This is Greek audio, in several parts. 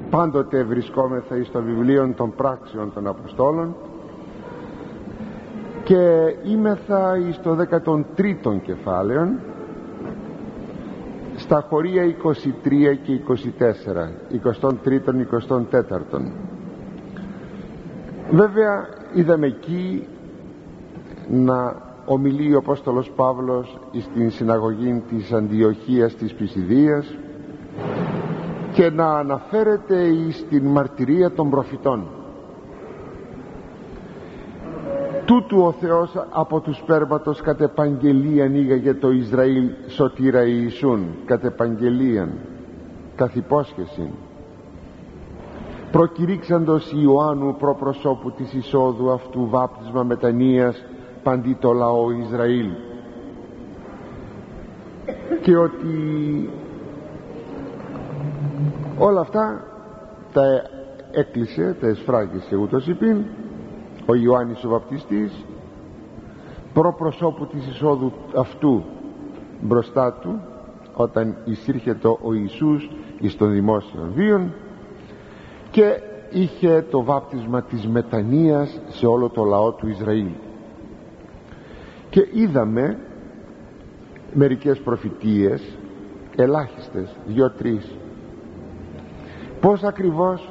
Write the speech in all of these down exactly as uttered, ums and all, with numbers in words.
Πάντοτε βρισκόμεθα εις το βιβλίο των πράξεων των Αποστόλων και είμεθα εις το δέκατον τρίτον κεφάλαιο, στα χωρία είκοσι τρία και είκοσι τέσσερα, είκοσι τρία είκοσι τέσσερα. Βέβαια είδαμε εκεί να ομιλεί ο Απόστολος Παύλος στην συναγωγή της Αντιοχίας της Πισιδίας και να αναφέρεται στην μαρτυρία των προφητών. Τούτου ο Θεός από του σπέρματος κατ' επαγγελίαν ήγαγε το Ισραήλ σωτήρα Ιησούν, κατ' επαγγελίαν, καθ' υπόσχεση, προκηρύξαντος Ιωάννου προπροσώπου της εισόδου αυτού βάπτισμα μετανοίας παντί το λαό Ισραήλ, και ότι όλα αυτά τα έκλεισε, τα εσφράγισε ούτως υπήν ο Ιωάννης ο βαπτιστής προπροσώπου της εισόδου αυτού μπροστά του, όταν εισήρχεται ο Ιησούς εις των δημόσιων βίων, και είχε το βάπτισμα της μετανοίας σε όλο το λαό του Ισραήλ. Και είδαμε μερικές προφητείες, ελάχιστες, δυο-τρεις, πως ακριβώς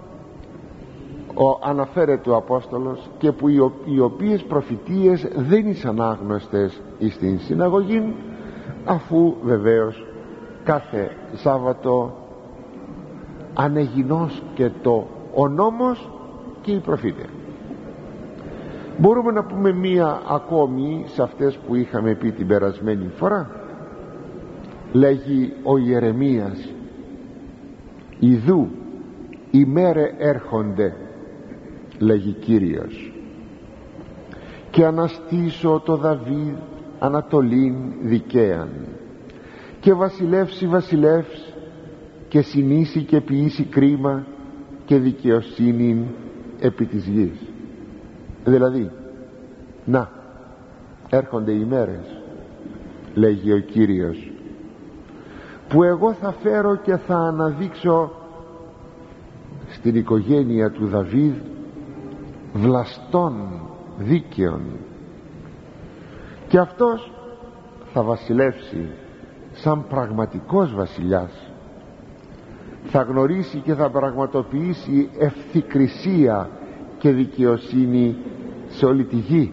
ο, αναφέρεται ο Απόστολος, και που οι, οι οποίες προφητείες δεν ήσαν άγνωστες στην συναγωγή, αφού βεβαίως κάθε Σάββατο ανεγινός και το ο νόμος και οι προφήτες. Μπορούμε να πούμε μία ακόμη σε αυτές που είχαμε πει την περασμένη φορά. Λέγει ο Ιερεμίας: «Ιδού οι μέρε έρχονται, λέγει Κύριος, και αναστήσω το Δαβίδ ανατολήν δικαίαν, και βασιλεύσει βασιλεύς, και συνήσει και ποιήσει κρίμα και δικαιοσύνην επί της γης». Δηλαδή, να, έρχονται οι μέρες, λέγει ο Κύριος, που εγώ θα φέρω και θα αναδείξω στην οικογένεια του Δαβίδ βλαστών δίκαιων, και αυτός θα βασιλεύσει σαν πραγματικός βασιλιάς, θα γνωρίσει και θα πραγματοποιήσει ευθυκρισία και δικαιοσύνη σε όλη τη γη.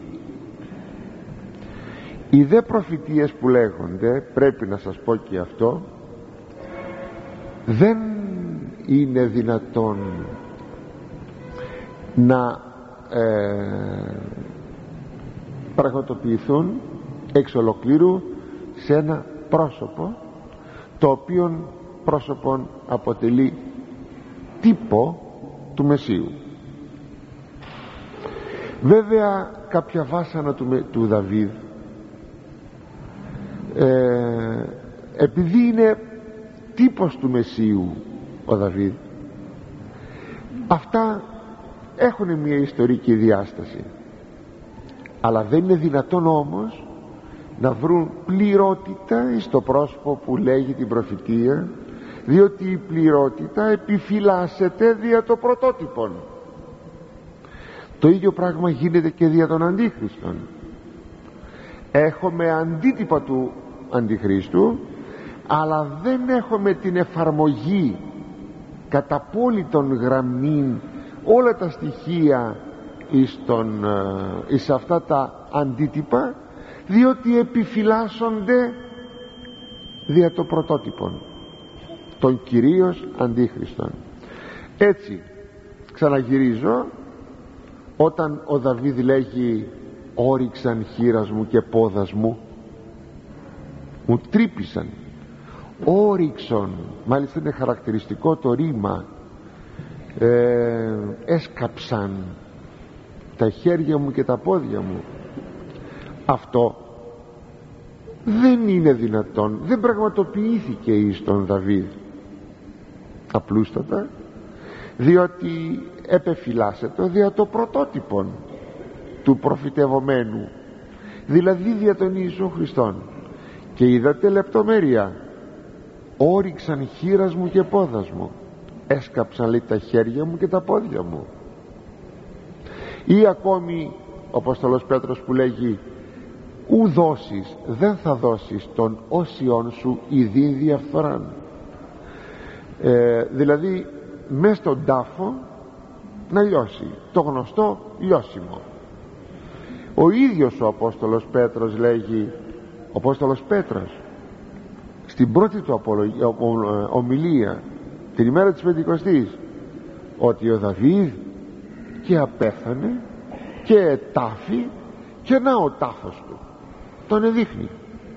Οι δε προφητείες που λέγονται, πρέπει να σας πω και αυτό, δεν είναι δυνατόν να ε, πραγματοποιηθούν εξ ολοκλήρου σε ένα πρόσωπο, το οποίο πρόσωπον αποτελεί τύπο του Μεσσίου. Βέβαια κάποια βάσανα του, του Δαβίδ, ε, επειδή είναι τύπος του Μεσσίου ο Δαβίδ, αυτά έχουν μια ιστορική διάσταση, αλλά δεν είναι δυνατόν όμως να βρουν πληρότητα στο πρόσωπο που λέγει την προφητεία, διότι η πληρότητα επιφυλάσσεται δια το πρωτότυπον. Το ίδιο πράγμα γίνεται και δια των Αντίχριστων. Έχουμε αντίτυπα του Αντιχρίστου, αλλά δεν έχουμε την εφαρμογή κατά απόλυτον γραμμήν όλα τα στοιχεία εις, τον, εις αυτά τα αντίτυπα, διότι επιφυλάσσονται δια το πρωτότυπον των κυρίως Αντίχριστων. Έτσι, ξαναγυρίζω, όταν ο Δαβίδ λέγει «όριξαν χείρας μου και πόδας μου», μου τρύπησαν, όριξον, μάλιστα είναι χαρακτηριστικό το ρήμα, ε, έσκαψαν τα χέρια μου και τα πόδια μου. Αυτό δεν είναι δυνατόν, δεν πραγματοποιήθηκε εις τον Δαβίδ, απλούστατα διότι επεφυλάσσεται δια το πρωτότυπον του προφητευομένου, δηλαδή δια τον Ιησού Χριστόν. Και είδατε λεπτομέρεια, όριξαν χείρας μου και πόδας μου. έσκαψαν, λέει, τα χέρια μου και τα πόδια μου. Ή ακόμη ο Απόστολος Πέτρος που λέγει ου δώσεις, δεν θα δώσεις τον όσιον σου ιδίν διαφθοράν. ε, δηλαδή μες στον τάφο να λιώσει, το γνωστό λιώσιμο. Ο ίδιος ο Απόστολος Πέτρος λέγει, ο Απόστολος Πέτρος στην πρώτη του ομιλία την ημέρα της Πεντηκοστής, ότι ο Δαβίδ και απέθανε και τάφη και να ο τάφος του τον εδείχνει.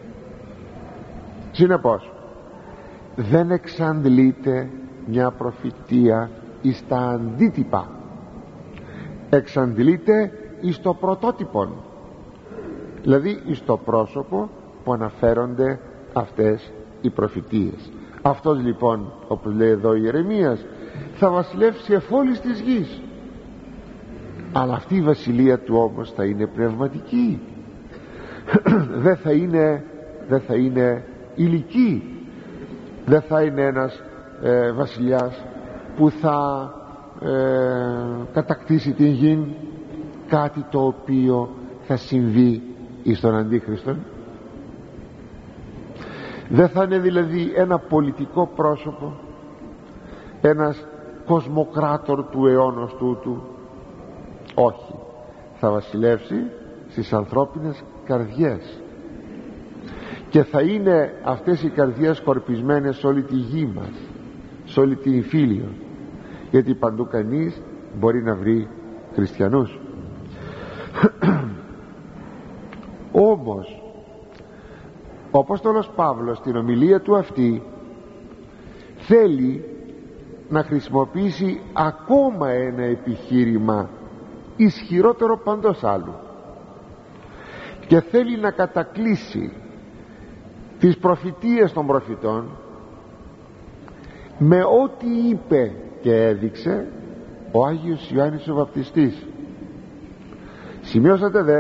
Συνεπώς δεν εξαντλείται μια προφητεία εις τα αντίτυπα, εξαντλείται εις το πρωτότυπον, δηλαδή εις το πρόσωπο που αναφέρονται αυτές οι προφητείες. Αυτός λοιπόν, όπως λέει εδώ η Ιερεμίας, θα βασιλεύσει εφόλης της γης, αλλά αυτή η βασιλεία του όμως θα είναι πνευματική, δεν θα είναι, δεν θα είναι υλική, δεν θα είναι ένας ε, βασιλιάς που θα ε, κατακτήσει την γη, κάτι το οποίο θα συμβεί εις τον Αντίχριστον. Δεν θα είναι δηλαδή ένα πολιτικό πρόσωπο, ένας κοσμοκράτορ του αιώνος τούτου. Όχι, θα βασιλεύσει στις ανθρώπινες καρδιές και θα είναι αυτές οι καρδιές σκορπισμένες σε όλη τη γη μας, σε όλη την Ιφίλιο, γιατί παντού κανείς μπορεί να βρει χριστιανούς. Όμως ο Απόστολος Παύλος στην ομιλία του αυτή θέλει να χρησιμοποιήσει ακόμα ένα επιχείρημα ισχυρότερο παντός άλλου και θέλει να κατακλείσει τις προφητείες των προφητών με ό,τι είπε και έδειξε ο Άγιος Ιωάννης ο Βαπτιστής. Σημειώσατε δε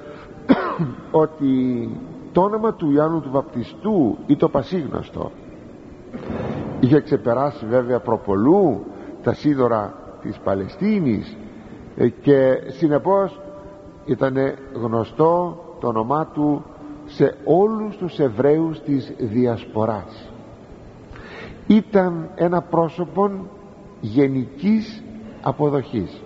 ότι το όνομα του Ιωάννου του Βαπτιστού ή το πασίγνωστο είχε ξεπεράσει βέβαια προπολού τα σίδωρα της Παλαιστίνης και συνεπώς ήταν γνωστό το όνομά του σε όλους τους Εβραίους της Διασποράς. Ήταν ένα πρόσωπο γενικής αποδοχής.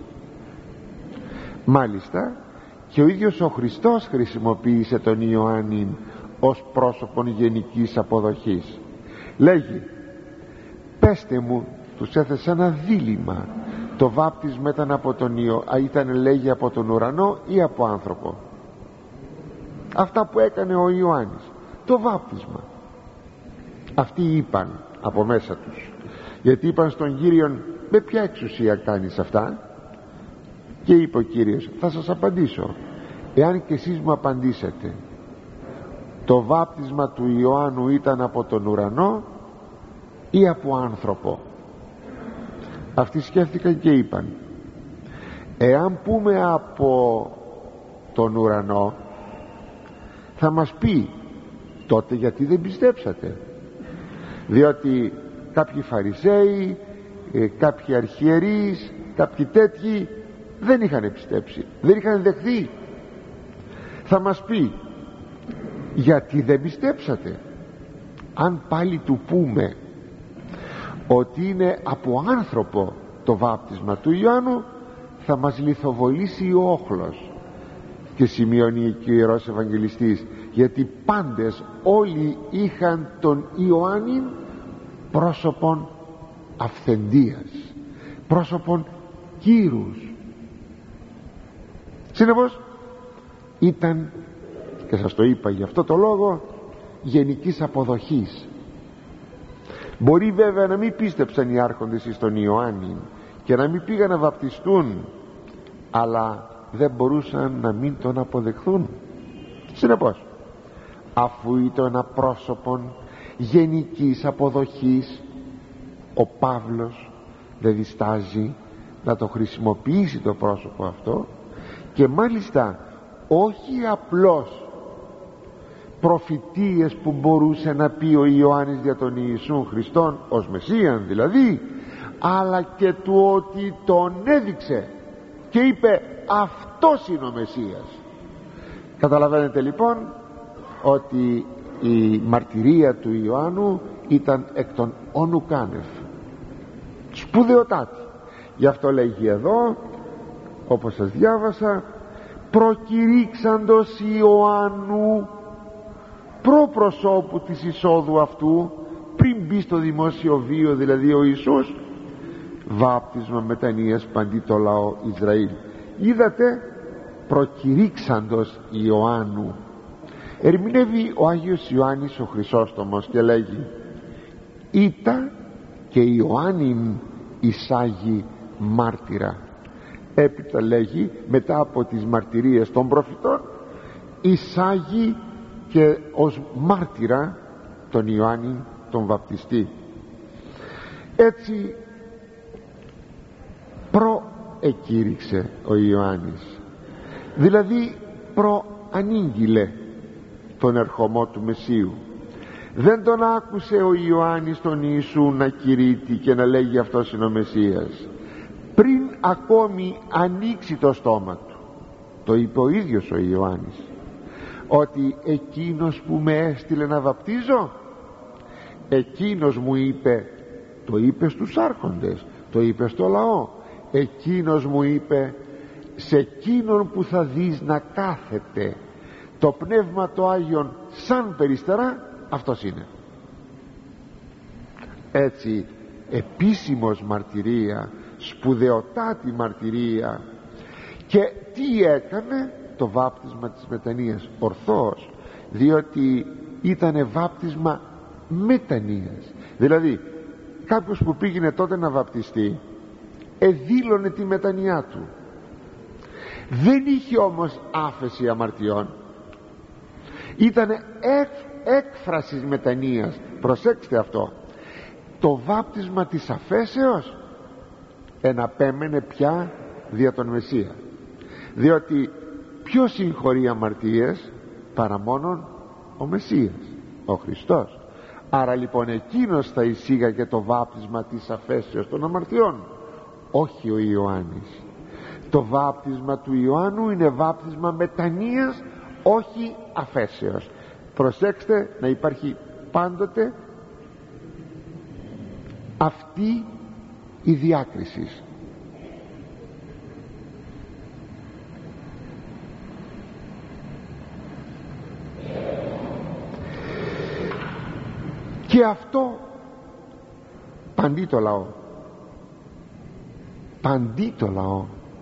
Μάλιστα και ο ίδιος ο Χριστός χρησιμοποίησε τον Ιωάννη ως πρόσωπον γενικής αποδοχής. Λέγει, πέστε μου, τους έθεσε ένα δίλημμα, το βάπτισμα ήταν από τον Υιό, ήταν λέγει από τον ουρανό ή από άνθρωπο. Αυτά που έκανε ο Ιωάννης, το βάπτισμα, αυτοί είπαν από μέσα τους, γιατί είπαν στον Κύριον, με ποια εξουσία κάνεις αυτά? Και είπε ο Κύριος, θα σας απαντήσω, εάν και εσείς μου απαντήσετε το βάπτισμα του Ιωάννου ήταν από τον ουρανό ή από άνθρωπο. Αυτοί σκέφτηκαν και είπαν, εάν πούμε από τον ουρανό, θα μας πει, τότε γιατί δεν πιστέψατε? Διότι κάποιοι Φαρισαίοι, κάποιοι αρχιερείς, κάποιοι τέτοιοι δεν είχαν πιστέψει, δεν είχαν δεχθεί. Θα μας πει, γιατί δεν πιστέψατε? Αν πάλι του πούμε ότι είναι από άνθρωπο το βάπτισμα του Ιωάννου, θα μας λιθοβολήσει ο όχλος. Και σημειώνει και ο Ιερός Ευαγγελιστής, γιατί πάντες όλοι είχαν τον Ιωάννη πρόσωπον αυθεντίας, πρόσωπον κύρους. Συνεπώς ήταν, και σας το είπα γι' αυτό το λόγο, γενικής αποδοχής. Μπορεί βέβαια να μην πίστεψαν οι άρχοντες εις τον Ιωάννη και να μην πήγαν να βαπτιστούν, αλλά δεν μπορούσαν να μην τον αποδεχθούν. Συνεπώς, αφού ήταν ένα πρόσωπον γενικής αποδοχής, ο Παύλος δεν διστάζει να το χρησιμοποιήσει το πρόσωπο αυτό, και μάλιστα όχι απλώς προφητείες που μπορούσε να πει ο Ιωάννης για τον Ιησούν Χριστόν ως Μεσσίαν δηλαδή, αλλά και του ότι τον έδειξε και είπε αυτός είναι ο Μεσσίας. Καταλαβαίνετε λοιπόν ότι η μαρτυρία του Ιωάννου ήταν εκ των όνου κάνευ, σπουδαιοτάτη. Γι' αυτό λέγει εδώ, όπως σας διάβασα, προκηρύξαντος Ιωάννου προπροσώπου της εισόδου αυτού, πριν μπει στο δημόσιο βίο δηλαδή ο Ιησούς, βάπτισμα μετανοίας παντί το λαό Ισραήλ. Είδατε, προκηρύξαντος Ιωάννου. Ερμηνεύει ο Άγιος Ιωάννης ο Χρυσόστομος και λέγει: «Ήτα και Ιωάννην εισάγει μάρτυρα». Έπειτα λέγει, μετά από τις μαρτυρίες των προφητών, εισάγει και ως μάρτυρα τον Ιωάννη τον βαπτιστή. Έτσι προεκήρυξε ο Ιωάννης, δηλαδή προανήγγειλε τον ερχομό του Μεσσίου. Δεν τον άκουσε ο Ιωάννης τον Ιησού να κηρύττει και να λέγει αυτός είναι ο Μεσσίας πριν ακόμη ανοίξει το στόμα του. Το είπε ο ίδιος ο Ιωάννης, ότι εκείνος που με έστειλε να βαπτίζω, εκείνος μου είπε, το είπε στους άρχοντες, το είπε στο λαό, εκείνος μου είπε, σε εκείνον που θα δεις να κάθεται το Πνεύμα το Άγιον σαν περιστερά, αυτός είναι. Έτσι επίσημος μαρτυρία, σπουδαιοτάτη μαρτυρία. Και τι έκανε? Το βάπτισμα της μετανοίας, ορθώς, διότι ήτανε βάπτισμα μετανοίας. Δηλαδή κάποιος που πήγαινε τότε να βαπτιστεί εδήλωνε τη μετανοιά του, δεν είχε όμως άφεση αμαρτιών, ήτανε εκ, έκφρασης μετανοίας. Προσέξτε αυτό, το βάπτισμα της αφέσεως εναπέμενε πια δια τον Μεσσία, διότι ποιος συγχωρεί αμαρτίες παρά μόνον ο Μεσσίας, ο Χριστός. Άρα λοιπόν εκείνος θα εισήγαγε το βάπτισμα της αφέσεως των αμαρτιών, όχι ο Ιωάννης. Το βάπτισμα του Ιωάννου είναι βάπτισμα μετανοίας, όχι αφέσεως. Προσέξτε να υπάρχει πάντοτε αυτή η διάκριση. Και αυτό παντί το λαό, παντί το λαό,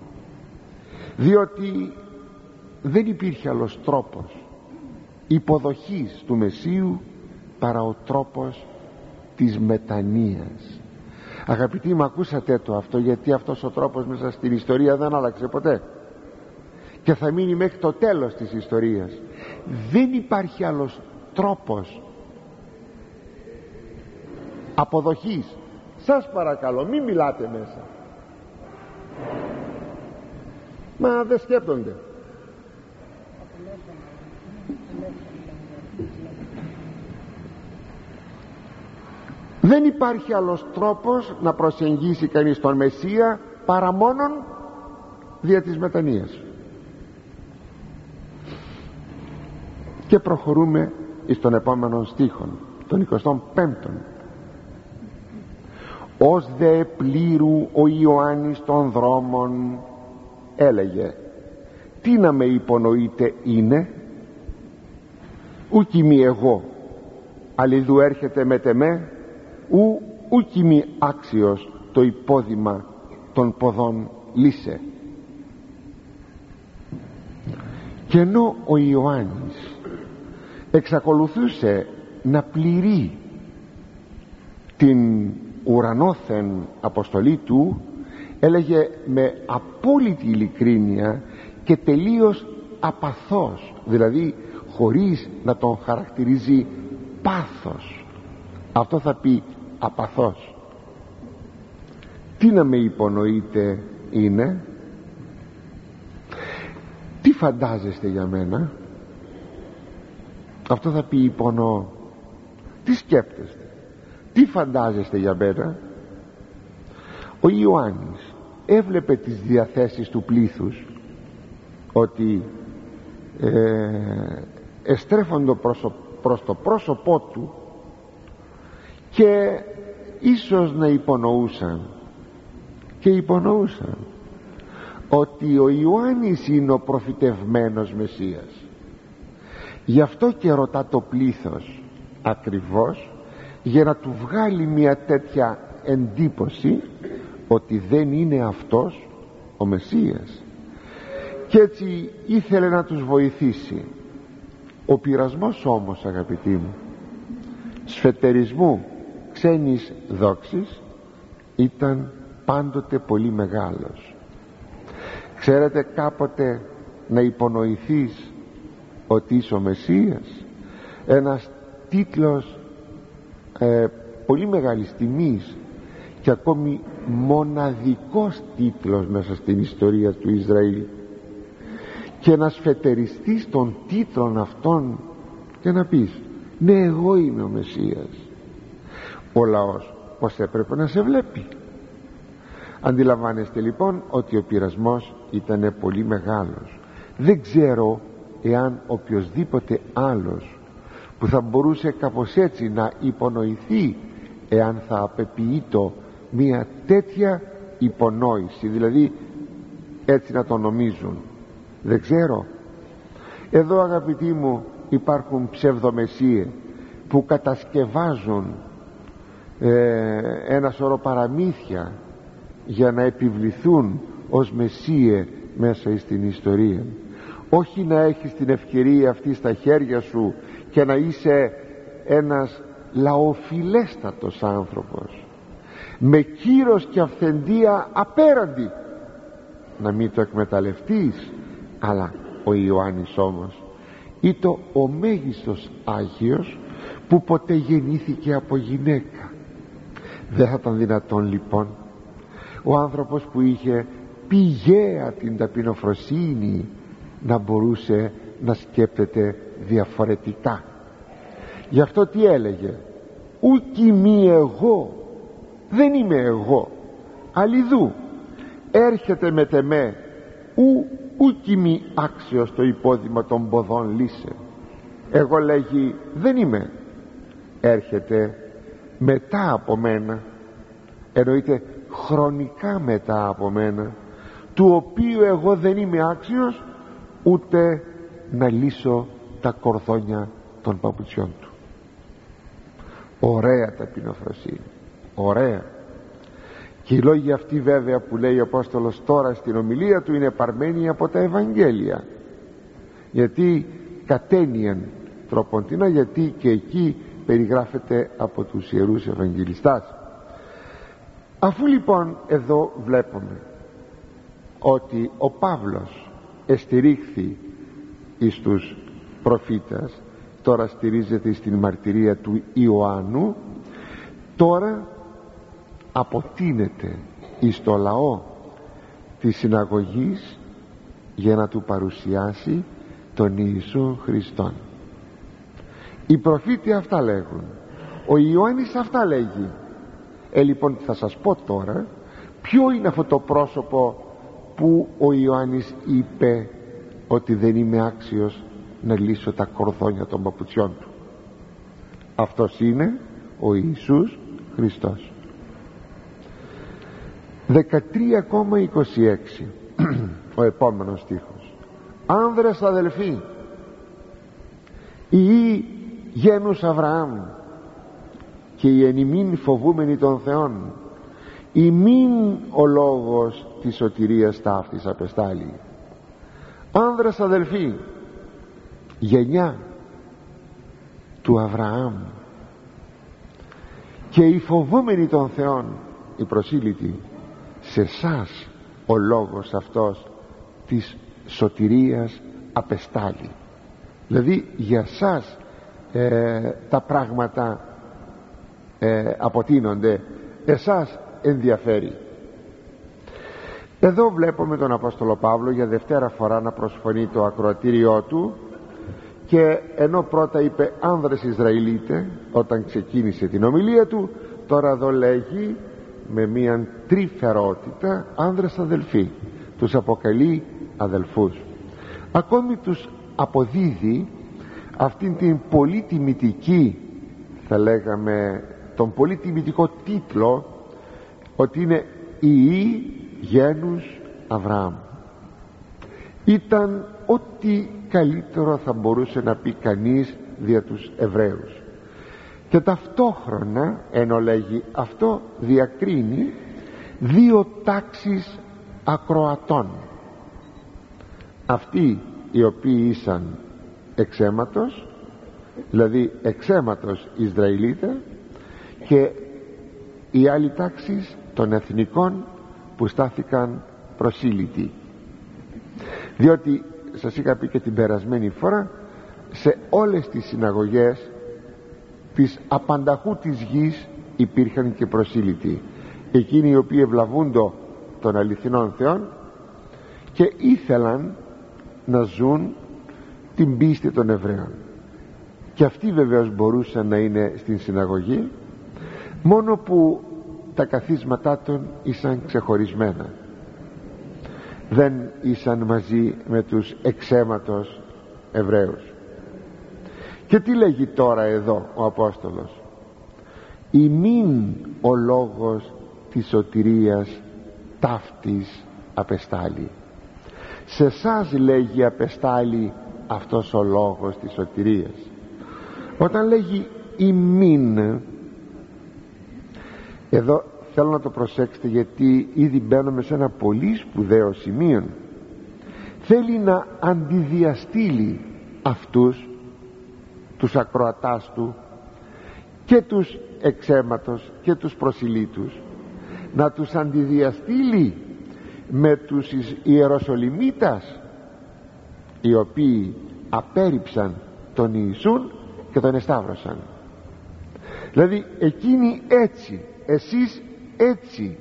διότι δεν υπήρχε άλλος τρόπος υποδοχής του Μεσσίου παρά ο τρόπος της μετανοίας. Αγαπητοί μου, ακούσατε το αυτό, γιατί αυτός ο τρόπος μέσα στην ιστορία δεν άλλαξε ποτέ και θα μείνει μέχρι το τέλος της ιστορίας. Δεν υπάρχει άλλος τρόπος αποδοχής. Σας παρακαλώ, μην μιλάτε μέσα. Μα δεν σκέπτονται. Δεν υπάρχει άλλος τρόπος να προσεγγίσει κανείς τον Μεσσία παρά μόνον δια της μετανοίας. Και προχωρούμε εις τον επόμενο στίχον, τον εικοστό πέμπτον. Ως δε πλήρου ο Ιωάννης των δρόμων έλεγε, τι να με υπονοείτε είναι, ούκι μη εγώ αλληδού έρχεται με τεμέ, ου ούκι μη άξιος το υπόδημα των ποδών λύσε. Και ενώ ο Ιωάννης εξακολουθούσε να πληρεί την ουρανόθεν αποστολή του, έλεγε με απόλυτη ειλικρίνεια και τελείως απαθώς, δηλαδή χωρίς να τον χαρακτηρίζει πάθος. Αυτό θα πει απαθώς. Τι να με υπονοείτε είναι, τι φαντάζεστε για μένα? Αυτό θα πει υπονοώ. Τι σκέπτεστε, τι φαντάζεστε για μένα? Ο Ιωάννης έβλεπε τις διαθέσεις του πλήθους, ότι ε, εστρέφονται προς, προς το πρόσωπό του και ίσως να υπονοούσαν και υπονοούσαν ότι ο Ιωάννης είναι ο προφητευμένος Μεσσίας. Γι' αυτό και ρωτά το πλήθος ακριβώς για να του βγάλει μια τέτοια εντύπωση ότι δεν είναι αυτός ο Μεσσίας, και έτσι ήθελε να τους βοηθήσει. Ο πειρασμός όμως, αγαπητοί μου, σφετερισμού ξένης δόξης ήταν πάντοτε πολύ μεγάλος. Ξέρετε, κάποτε να υπονοηθείς ότι είσαι ο Μεσσίας, ένας τίτλος ε, πολύ μεγάλης τιμής και ακόμη μοναδικός τίτλος μέσα στην ιστορία του Ισραήλ, και να σφετεριστείς των τίτλων αυτών και να πεις ναι, εγώ είμαι ο Μεσσίας, ο λαός πως έπρεπε να σε βλέπει. Αντιλαμβάνεστε λοιπόν ότι ο πειρασμός ήταν πολύ μεγάλος. Δεν ξέρω εάν οποιοσδήποτε άλλος που θα μπορούσε κάπως έτσι να υπονοηθεί, εάν θα απεποιείτο μια τέτοια υπονόηση, δηλαδή έτσι να το νομίζουν, δεν ξέρω. Εδώ, αγαπητοί μου, υπάρχουν ψευδομεσσίες που κατασκευάζουν ε, ένα σωρό παραμύθια για να επιβληθούν ως Μεσσίε μέσα στην ιστορία. Όχι να έχεις την ευκαιρία αυτή στα χέρια σου και να είσαι ένας λαοφιλέστατος άνθρωπος με κύρος και αυθεντία απέραντη, να μην το εκμεταλλευτείς. Αλλά ο Ιωάννης όμως ήταν ο μέγιστος Άγιος που ποτέ γεννήθηκε από γυναίκα. Δεν θα ήταν δυνατόν λοιπόν ο άνθρωπος που είχε πηγαία την ταπεινοφροσύνη να μπορούσε να σκέπτεται διαφορετικά? Γι' αυτό τι έλεγε? Ούκι μη εγώ, δεν είμαι εγώ, αλλιδού έρχεται με τεμέ, ου ούκι μη άξιος το υπόδημα των ποδών λύσε. Εγώ, λέγει, δεν είμαι, έρχεται μετά από μένα, εννοείται χρονικά μετά από μένα, του οποίου εγώ δεν είμαι άξιος ούτε να λύσω τα κορδόνια των παπουτσιών του. Ωραία ταπεινοφροσύνη, ωραία. Και οι λόγοι αυτοί βέβαια που λέει ο Απόστολος τώρα στην ομιλία του είναι παρμένοι από τα Ευαγγέλια, γιατί κατένιαν τροποντινά, γιατί και εκεί περιγράφεται από τους Ιερούς Ευαγγελιστάς. Αφού λοιπόν εδώ βλέπουμε ότι ο Παύλος εστηρίχθη εις τους προφήτες, τώρα στηρίζεται στην μαρτυρία του Ιωάννου, τώρα αποτείνεται εις το λαό της συναγωγής για να του παρουσιάσει τον Ιησού Χριστόν. Οι προφήτοι αυτά λέγουν, ο Ιωάννης αυτά λέγει. Ε, λοιπόν θα σας πω τώρα ποιο είναι αυτό το πρόσωπο που ο Ιωάννης είπε ότι δεν είμαι άξιος να λύσω τα κορδόνια των παπουτσιών του. Αυτός είναι ο Ιησούς Χριστός. δεκατρία είκοσι έξι ο επόμενος στίχος. Άνδρες αδελφοί, οι γένους Αβραάμ και οι εν ημίν φοβούμενοι των Θεών, ημίν ο λόγος της σωτηρίας ταύτης απεστάλλει. Άνδρες αδελφοί, γενιά του Αβραάμ και οι φοβούμενοι των Θεών, οι προσήλυτοι, σε εσάς ο λόγος αυτός της σωτηρίας απεστάλλει. Δηλαδή για σας ε, τα πράγματα ε, αποτείνονται, εσάς ενδιαφέρει. Εδώ βλέπουμε τον Απόστολο Παύλο για δευτέρα φορά να προσφωνεί το ακροατήριό του, και ενώ πρώτα είπε άνδρες Ισραηλίτε όταν ξεκίνησε την ομιλία του, τώρα εδώ λέγει με μια τρυφερότητα άνδρες αδελφοί, τους αποκαλεί αδελφούς. Ακόμη τους αποδίδει αυτήν την πολύ τιμητική, θα λέγαμε τον πολύ τιμητικό τίτλο, ότι είναι ιοί γένους Αβραάμ. Ήταν ό,τι καλύτερο θα μπορούσε να πει κανείς δια τους Εβραίους, και ταυτόχρονα, ενώ λέγει αυτό, διακρίνει δύο τάξεις ακροατών: αυτοί οι οποίοι ήσαν εξαίματος, δηλαδή εξαίματος Ισραηλίτε, και η άλλη τάξη των εθνικών που στάθηκαν προσήλυτοι. Διότι σας είχα πει και την περασμένη φορά, σε όλες τις συναγωγές της απανταχού της γης υπήρχαν και προσήλυτοι, εκείνοι οι οποίοι ευλαβούντο των αληθινών θεών και ήθελαν να ζουν την πίστη των Εβραίων. Και αυτοί βεβαίως μπορούσαν να είναι στην συναγωγή, μόνο που τα καθίσματά των ήσαν ξεχωρισμένα, δεν ήσαν μαζί με τους εξαίματος Εβραίους. Και τι λέγει τώρα εδώ ο Απόστολος? «Ημίν ο λόγος της σωτηρίας ταύτης απεστάλη». Σε εσάς, λέγει, απεστάλει αυτός ο λόγος της σωτηρίας. Όταν λέγει ημίν, εδώ θέλω να το προσέξετε, γιατί ήδη μπαίνουμε σε ένα πολύ σπουδαίο σημείο. Θέλει να αντιδιαστήλει αυτούς τους ακροατάς του και τους εξαίματος και τους προσιλήτους, να τους αντιδιαστήλει με τους Ιεροσολυμίτας, οι οποίοι απέρριψαν τον Ιησούν και τον εσταύρωσαν. Δηλαδή εκείνοι έτσι, εσείς έτσι.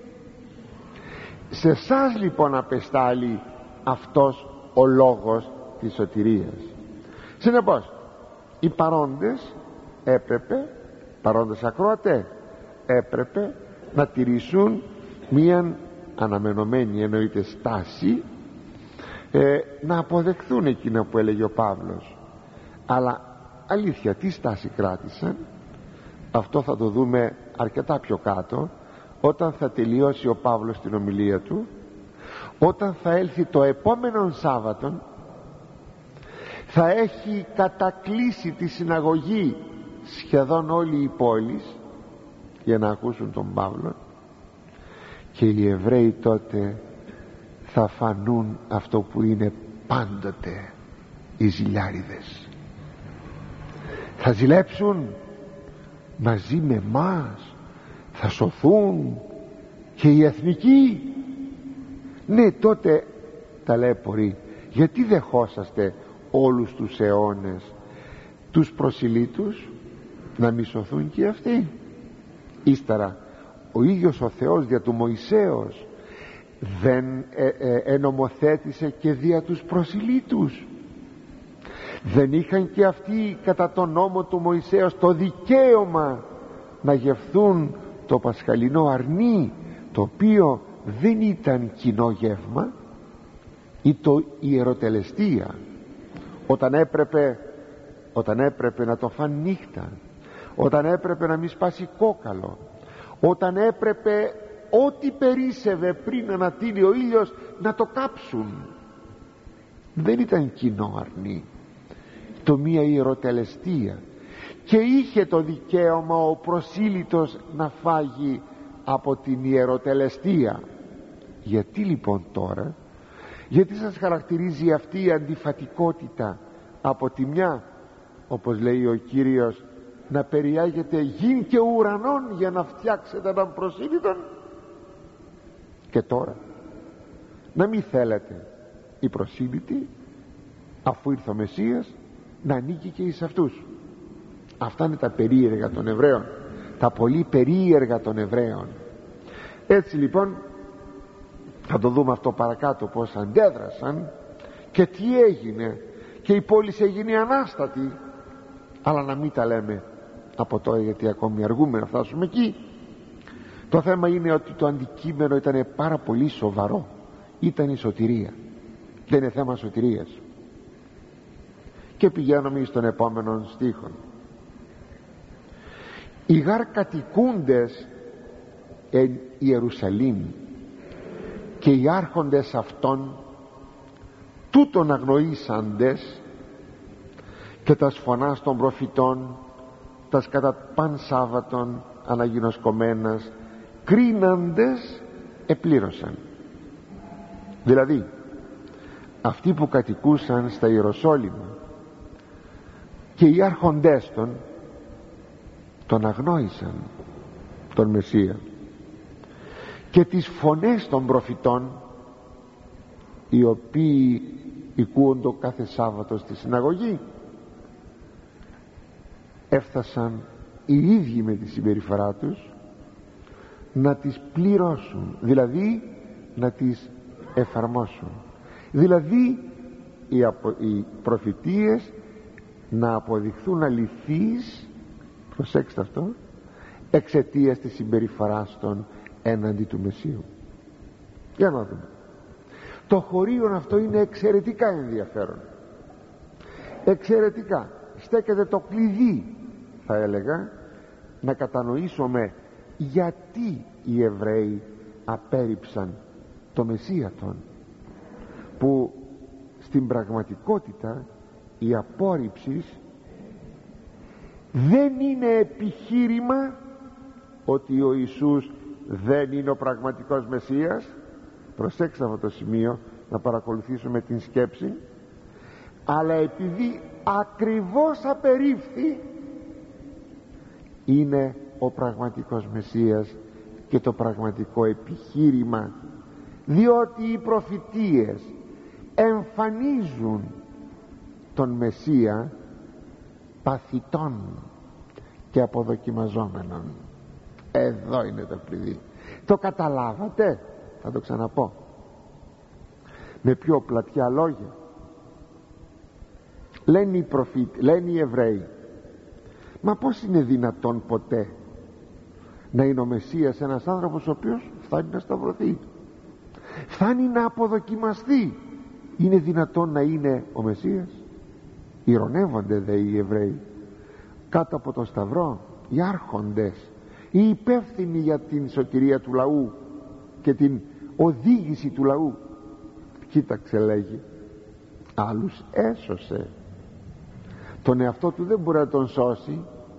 Σε εσάς λοιπόν απεστάλλει αυτός ο λόγος της σωτηρίας. Συνεπώς οι παρόντες έπρεπε, παρόντες ακροατές, έπρεπε να τηρήσουν μίαν αναμενωμένη, εννοείται, στάση, ε, να αποδεχθούν εκείνα που έλεγε ο Παύλος. Αλλά αλήθεια, τι στάση κράτησαν? Αυτό θα το δούμε αρκετά πιο κάτω, όταν θα τελειώσει ο Παύλος την ομιλία του, όταν θα έλθει το επόμενο Σάββατο, θα έχει κατακλείσει τη συναγωγή σχεδόν όλη η πόλη για να ακούσουν τον Παύλο, και οι Εβραίοι τότε θα φανούν αυτό που είναι πάντοτε οι ζηλιάριδες. Θα ζηλέψουν μαζί με μας, θα σωθούν και οι εθνικοί. Ναι, τότε ταλέποροι, γιατί δεχόσαστε όλους τους αιώνες τους προσιλήτους να μη σωθούν και αυτοί? Ύστερα ο ίδιος ο Θεός δια του Μωυσέως δεν ε, ε, ενομοθέτησε και δια τους προσιλήτους? Δεν είχαν και αυτοί κατά τον νόμο του Μωυσέως το δικαίωμα να γευθούν το πασχαλινό αρνί, το οποίο δεν ήταν κοινό γεύμα, ή το ιεροτελεστία, όταν έπρεπε, όταν έπρεπε να το φαν νύχτα, όταν έπρεπε να μη σπάσει κόκαλο, όταν έπρεπε ό,τι περίσσευε πριν ανατείλει ο ήλιος να το κάψουν? Δεν ήταν κοινό αρνί, το μία ιεροτελεστία, και είχε το δικαίωμα ο προσήλυτος να φάγει από την ιεροτελεστία. Γιατί λοιπόν τώρα, γιατί σας χαρακτηρίζει αυτή η αντιφατικότητα? Από τη μια, όπως λέει ο Κύριος, να περιάγετε γην και ουρανών για να φτιάξετε έναν προσήλυτον, και τώρα να μην θέλετε οι προσήλυτοι, αφού ήρθε ο Μεσσίας, να ανήκει και εις αυτούς. Αυτά είναι τα περίεργα των Εβραίων, τα πολύ περίεργα των Εβραίων. Έτσι λοιπόν θα το δούμε αυτό παρακάτω, πως αντέδρασαν και τι έγινε, και η πόλη έγινε ανάστατη. Αλλά να μην τα λέμε από τώρα, γιατί ακόμη αργούμε να φτάσουμε εκεί. Το θέμα είναι ότι το αντικείμενο ήταν πάρα πολύ σοβαρό. Ήταν η σωτηρία. Δεν είναι θέμα σωτηρίας. Και πηγαίνουμε στον επόμενο στίχο. Οι γάρ κατοικούντες εν Ιερουσαλήμ και οι άρχοντες αυτών τούτον αγνοήσαντες και τας φωνάς των προφητών τας κατά παν Σάββατον αναγινωσκομένας κρίναντες επλήρωσαν. Δηλαδή αυτοί που κατοικούσαν στα Ιεροσόλυμα και οι άρχοντές των τον αγνόησαν τον Μεσσία, και τις φωνές των προφητών οι οποίοι οικούντο κάθε Σάββατο στη συναγωγή έφτασαν οι ίδιοι με τη συμπεριφορά τους να τις πληρώσουν, δηλαδή να τις εφαρμόσουν, δηλαδή οι, απο, οι προφητείες να αποδειχθούν αληθείς, προσέξτε αυτό, εξαιτίας της συμπεριφοράς των έναντι του Μεσσίου. Για να δούμε. Το χωρίο αυτό είναι εξαιρετικά ενδιαφέρον, εξαιρετικά. Στέκεται το κλειδί, θα έλεγα, να κατανοήσουμε γιατί οι Εβραίοι απέρριψαν το Μεσσία τον, που στην πραγματικότητα η απόρριψη δεν είναι επιχείρημα ότι ο Ιησούς δεν είναι ο πραγματικός Μεσσίας. Προσέξτε αυτό το σημείο, να παρακολουθήσουμε την σκέψη. Αλλά επειδή ακριβώς απερίφθη, είναι ο πραγματικός Μεσσίας και το πραγματικό επιχείρημα, διότι οι προφητείες εμφανίζουν τον Μεσσία παθητών και αποδοκιμαζόμενων. Εδώ είναι το κλειδί. Το καταλάβατε? Θα το ξαναπώ με πιο πλατιά λόγια. Λένε οι προφήτες, λένε οι Εβραίοι, μα πως είναι δυνατόν ποτέ να είναι ο Μεσσίας ένας άνθρωπος ο οποίος φτάνει να σταυρωθεί, φτάνει να αποδοκιμαστεί? Είναι δυνατόν να είναι ο Μεσσίας? Ηρωνεύονται δε οι Εβραίοι. Κάτω από το σταυρό οι άρχοντες, οι υπεύθυνοι για την σωτηρία του λαού και την οδήγηση του λαού, κοίταξε, λέγει, άλλους έσωσε, τον εαυτό του δεν μπορεί να τον σώσει.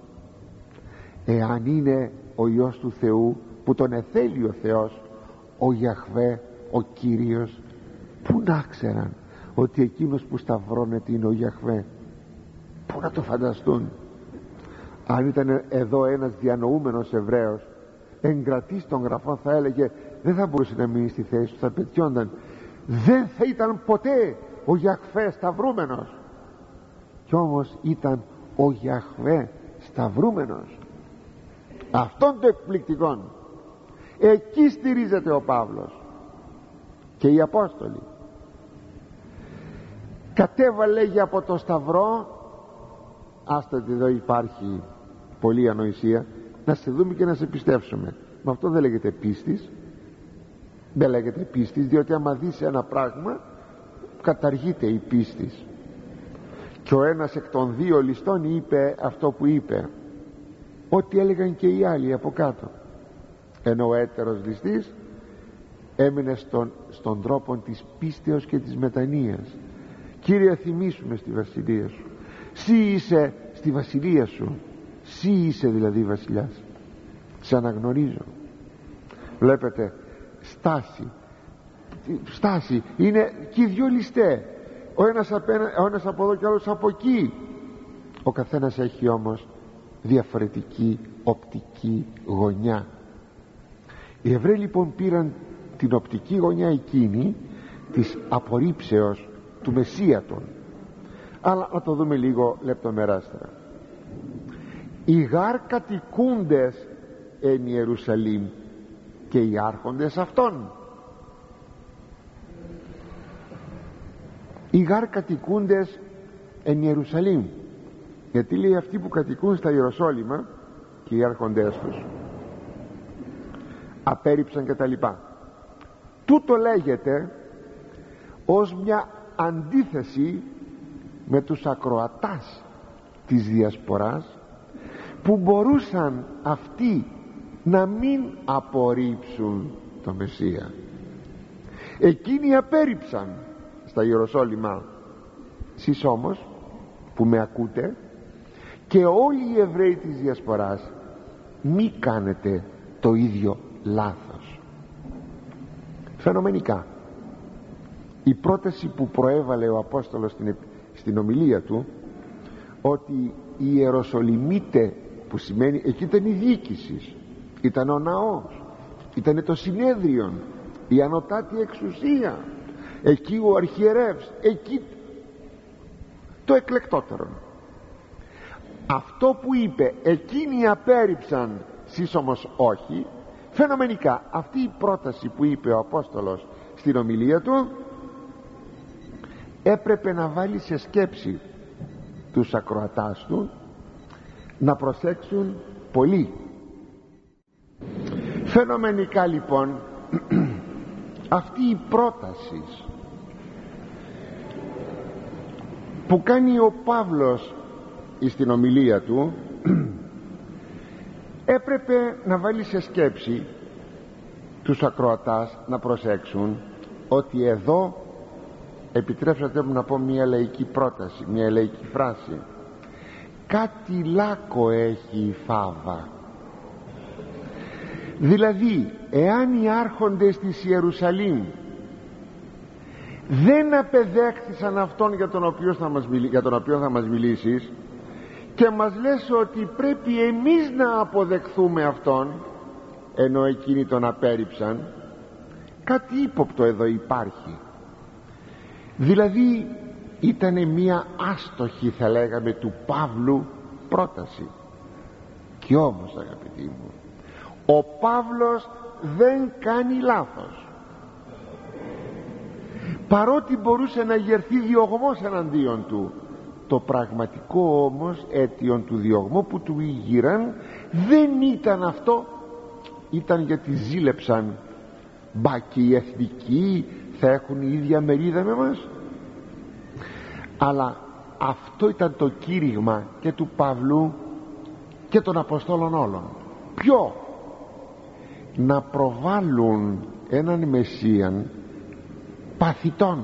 Εάν είναι ο Υιός του Θεού, που τον εθέλει ο Θεός, ο Ιαχβέ, ο Κύριος, πού να ξέραν ότι εκείνος που σταυρώνεται είναι ο Ιαχβέ? Πού να το φανταστούν? Αν ήταν εδώ ένας διανοούμενος Εβραίος, εγκρατής των γραφών, θα έλεγε δεν θα μπορούσε να μείνει στη θέση του, θα πετιόνταν. Δεν θα ήταν ποτέ ο Ιαχβέ σταυρούμενος. Κι όμως ήταν ο Ιαχβέ σταυρούμενος. Αυτόν το εκπληκτικό, εκεί στηρίζεται ο Παύλος και οι Απόστολοι. Κατέβα, λέγει, από το σταυρό. Άστα ότι εδώ υπάρχει πολλή ανοησία, να σε δούμε και να σε πιστέψουμε. Με αυτό δεν λέγεται πίστης, δεν λέγεται πίστης, διότι άμα δεις ένα πράγμα καταργείται η πίστης. Και ο ένας εκ των δύο ληστών είπε αυτό που είπε, ό,τι έλεγαν και οι άλλοι από κάτω, ενώ ο έτερος ληστής έμεινε στον, στον τρόπο της πίστεως και της μετανοίας. Κύριε, θυμίσουμε στη βασιλεία σου. Συ είσαι στη βασιλεία σου, συ είσαι δηλαδή βασιλιάς, σε αναγνωρίζω. Βλέπετε, στάση, στάση είναι και οι δυο ληστέ, ο ένας, απένα, ο ένας από εδώ και ο άλλος από εκεί. Ο καθένας έχει όμως διαφορετική οπτική γωνιά. Οι Εβραίοι λοιπόν πήραν την οπτική γωνιά εκείνη της απορρίψεως του Μεσσίατον. Αλλά να το δούμε λίγο λεπτομεράστερα. Οι γάρ κατοικούντες εν Ιερουσαλήμ και οι άρχοντες αυτών. Οι γάρ κατοικούντες εν Ιερουσαλήμ, γιατί λέει αυτοί που κατοικούν στα Ιεροσόλυμα και οι άρχοντές τους. απέρριψαν και τα λοιπά. Τούτο λέγεται ως μια αντίθεση με τους ακροατάς της Διασποράς, που μπορούσαν αυτοί να μην απορρίψουν το Μεσσία. Εκείνοι απέρριψαν στα Ιεροσόλυμα. Σεις όμως που με ακούτε, και όλοι οι Εβραίοι της Διασποράς, μη κάνετε το ίδιο λάθος. Φαινομενικά η πρόταση που προέβαλε ο Απόστολος στην, στην ομιλία του, ότι οι Ιεροσολυμίτε, που σημαίνει εκεί ήταν η διοίκηση, ήταν ο ναός, ήταν το συνέδριο, η ανωτάτη εξουσία, εκεί ο αρχιερεύς, εκεί το εκλεκτότερο. Αυτό που είπε εκείνοι απέρριψαν, σεις όμως όχι, φαινομενικά αυτή η πρόταση που είπε ο Απόστολος στην ομιλία του έπρεπε να βάλει σε σκέψη τους ακροατάς του, να προσέξουν πολύ. Φαινομενικά λοιπόν αυτή η πρόταση που κάνει ο Παύλος στην ομιλία του έπρεπε να βάλει σε σκέψη τους ακροατάς, να προσέξουν ότι εδώ, επιτρέψατε μου να πω μια λαϊκή πρόταση, μια λαϊκή φράση, κάτι λάκκο έχει η φάβα. Δηλαδή, εάν οι άρχοντες της Ιερουσαλήμ δεν απεδέχθησαν αυτόν για τον οποίο θα μας, μιλ... για τον οποίο θα μας μιλήσεις, και μας λες ότι πρέπει εμείς να αποδεχθούμε αυτόν, ενώ εκείνοι τον απέρριψαν, κάτι ύποπτο εδώ υπάρχει. Δηλαδή ήταν μια άστοχη, θα λέγαμε, του Παύλου πρόταση. Κι όμως, αγαπητοί μου, ο Παύλος δεν κάνει λάθος. Παρότι μπορούσε να γερθεί διωγμός εναντίον του, το πραγματικό όμως αίτιον του διωγμού που του ήγηραν δεν ήταν αυτό, ήταν γιατί ζήλεψαν. Μπα και οι εθνικοί θα έχουν η ίδια μερίδα με μας. Αλλά αυτό ήταν το κήρυγμα και του Παύλου και των Αποστόλων όλων. Ποιο? Να προβάλλουν έναν Μεσσίαν παθητών,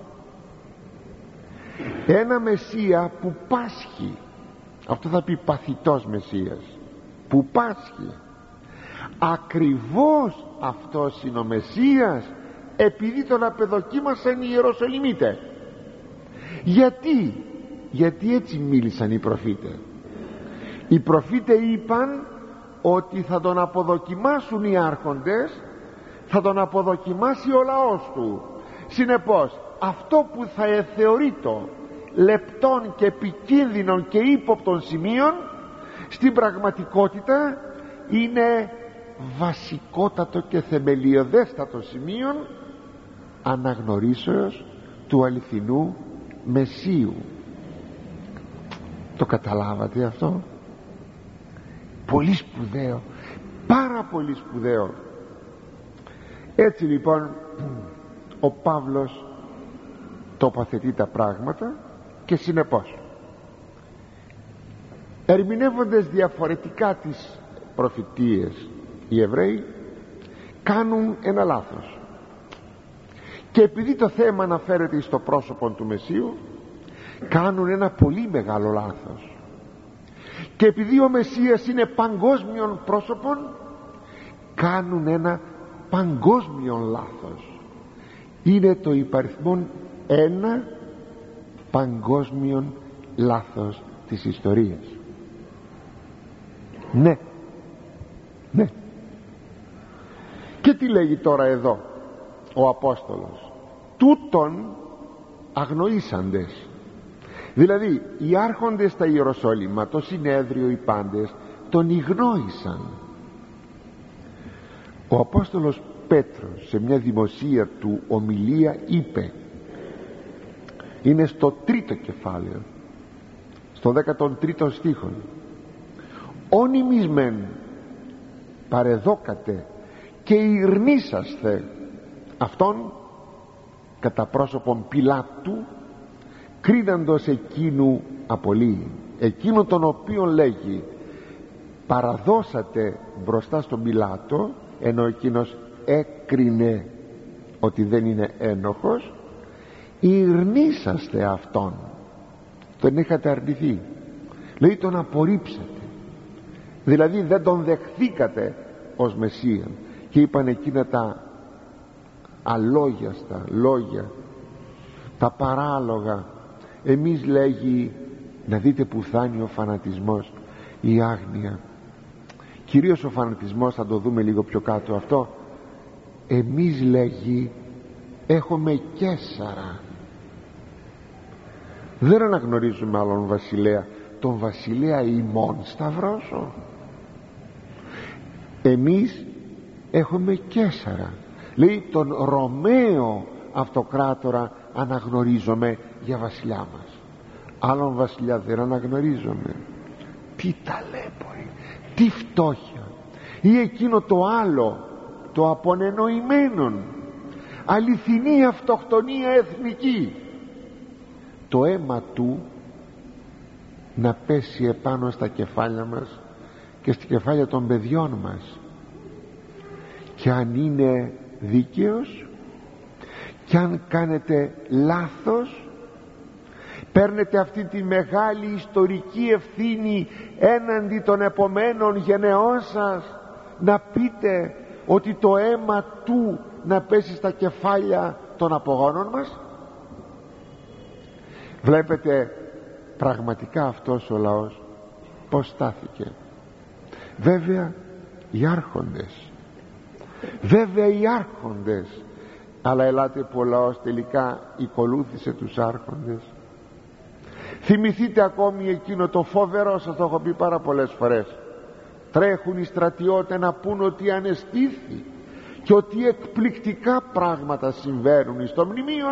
ένα Μεσσία που πάσχει. Αυτό θα πει παθητός Μεσσίας, που πάσχει. Ακριβώς αυτός είναι ο Μεσσίας, επειδή τον απεδοκίμασαν οι Ιεροσολυμίτε. Γιατί? Γιατί έτσι μίλησαν οι προφήτες. Οι προφήτες είπαν ότι θα τον αποδοκιμάσουν οι άρχοντες, θα τον αποδοκιμάσει ο λαός του. Συνεπώς αυτό που θα εθεωρείτο λεπτών και επικίνδυνων και ύποπτων σημείων, στην πραγματικότητα είναι βασικότατο και θεμελιωδέστατο σημείων αναγνωρίσεως του αληθινού Μεσσίου. Το καταλάβατε αυτό? Πολύ σπουδαίο, πάρα πολύ σπουδαίο. Έτσι λοιπόν ο Παύλος τοποθετεί τα πράγματα και συνεπώς, ερμηνεύοντας διαφορετικά τις προφητείες, οι Εβραίοι κάνουν ένα λάθος. Και επειδή το θέμα αναφέρεται στο πρόσωπο του Μεσσίου, κάνουν ένα πολύ μεγάλο λάθος. Και επειδή ο Μεσσίας είναι παγκόσμιον πρόσωπον, κάνουν ένα παγκόσμιον λάθος. Είναι το υπαριθμόν ένα παγκόσμιον λάθος της ιστορίας. Ναι, ναι. Και τι λέγει τώρα εδώ ο Απόστολος? Τούτον αγνοήσαντες. Δηλαδή οι άρχοντες στα Ιεροσόλυμα, το συνέδριο, οι πάντες τον ηγνώρισαν. Ο Απόστολος Πέτρος σε μια δημοσία του ομιλία είπε, είναι στο τρίτο κεφάλαιο, στο δέκατον τρίτο στίχον, «Όνιμις μεν παρεδώκατε και ηρνήσαστε αυτόν κατά πρόσωπον Πιλάτου, κρίναντος εκείνου απολύει, εκείνο τον οποίο λέγει παραδώσατε μπροστά στον Πιλάτο, ενώ εκείνος έκρινε ότι δεν είναι ένοχος, ηρνήσαστε αυτόν, τον είχατε αρνηθεί, λέει τον απορρίψατε, δηλαδή δεν τον δεχθήκατε ως Μεσσία, και είπαν εκείνα τα αλόγιαστα λόγια, τα παράλογα. Εμείς, λέγει, να δείτε που φτάνει ο φανατισμός, η άγνοια, κυρίως ο φανατισμός, θα το δούμε λίγο πιο κάτω αυτό. Εμείς, λέγει, έχουμε Καίσαρα, δεν αναγνωρίζουμε άλλον βασιλέα, τον βασιλέα ημών σταυρώσω. Εμείς έχουμε Καίσαρα, λέει, τον Ρωμαίο αυτοκράτορα αναγνωρίζομαι για βασιλιά μας, άλλον βασιλιά δεν αναγνωρίζομαι. Τι ταλέπορη, τι φτώχεια, ή εκείνο το άλλο, το απονενοημένον, αληθινή αυτοκτονία εθνική, το αίμα του να πέσει επάνω στα κεφάλια μας και στα κεφάλια των παιδιών μας, και αν είναι δίκαιος, και αν κάνετε λάθος, παίρνετε αυτή τη μεγάλη ιστορική ευθύνη έναντι των επομένων γενεών σας, να πείτε ότι το αίμα του να πέσει στα κεφάλια των απογόνων μας. Βλέπετε πραγματικά αυτός ο λαός πως στάθηκε. Βέβαια οι άρχοντες, βέβαια οι άρχοντες, αλλά ελάτε που ο λαός τελικά ακολούθησε τους άρχοντες. Θυμηθείτε ακόμη εκείνο το φοβερό, σας το έχω πει πάρα πολλές φορές, τρέχουν οι στρατιώτες να πούν ότι ανεστήθη και ότι εκπληκτικά πράγματα συμβαίνουν στο μνημείο.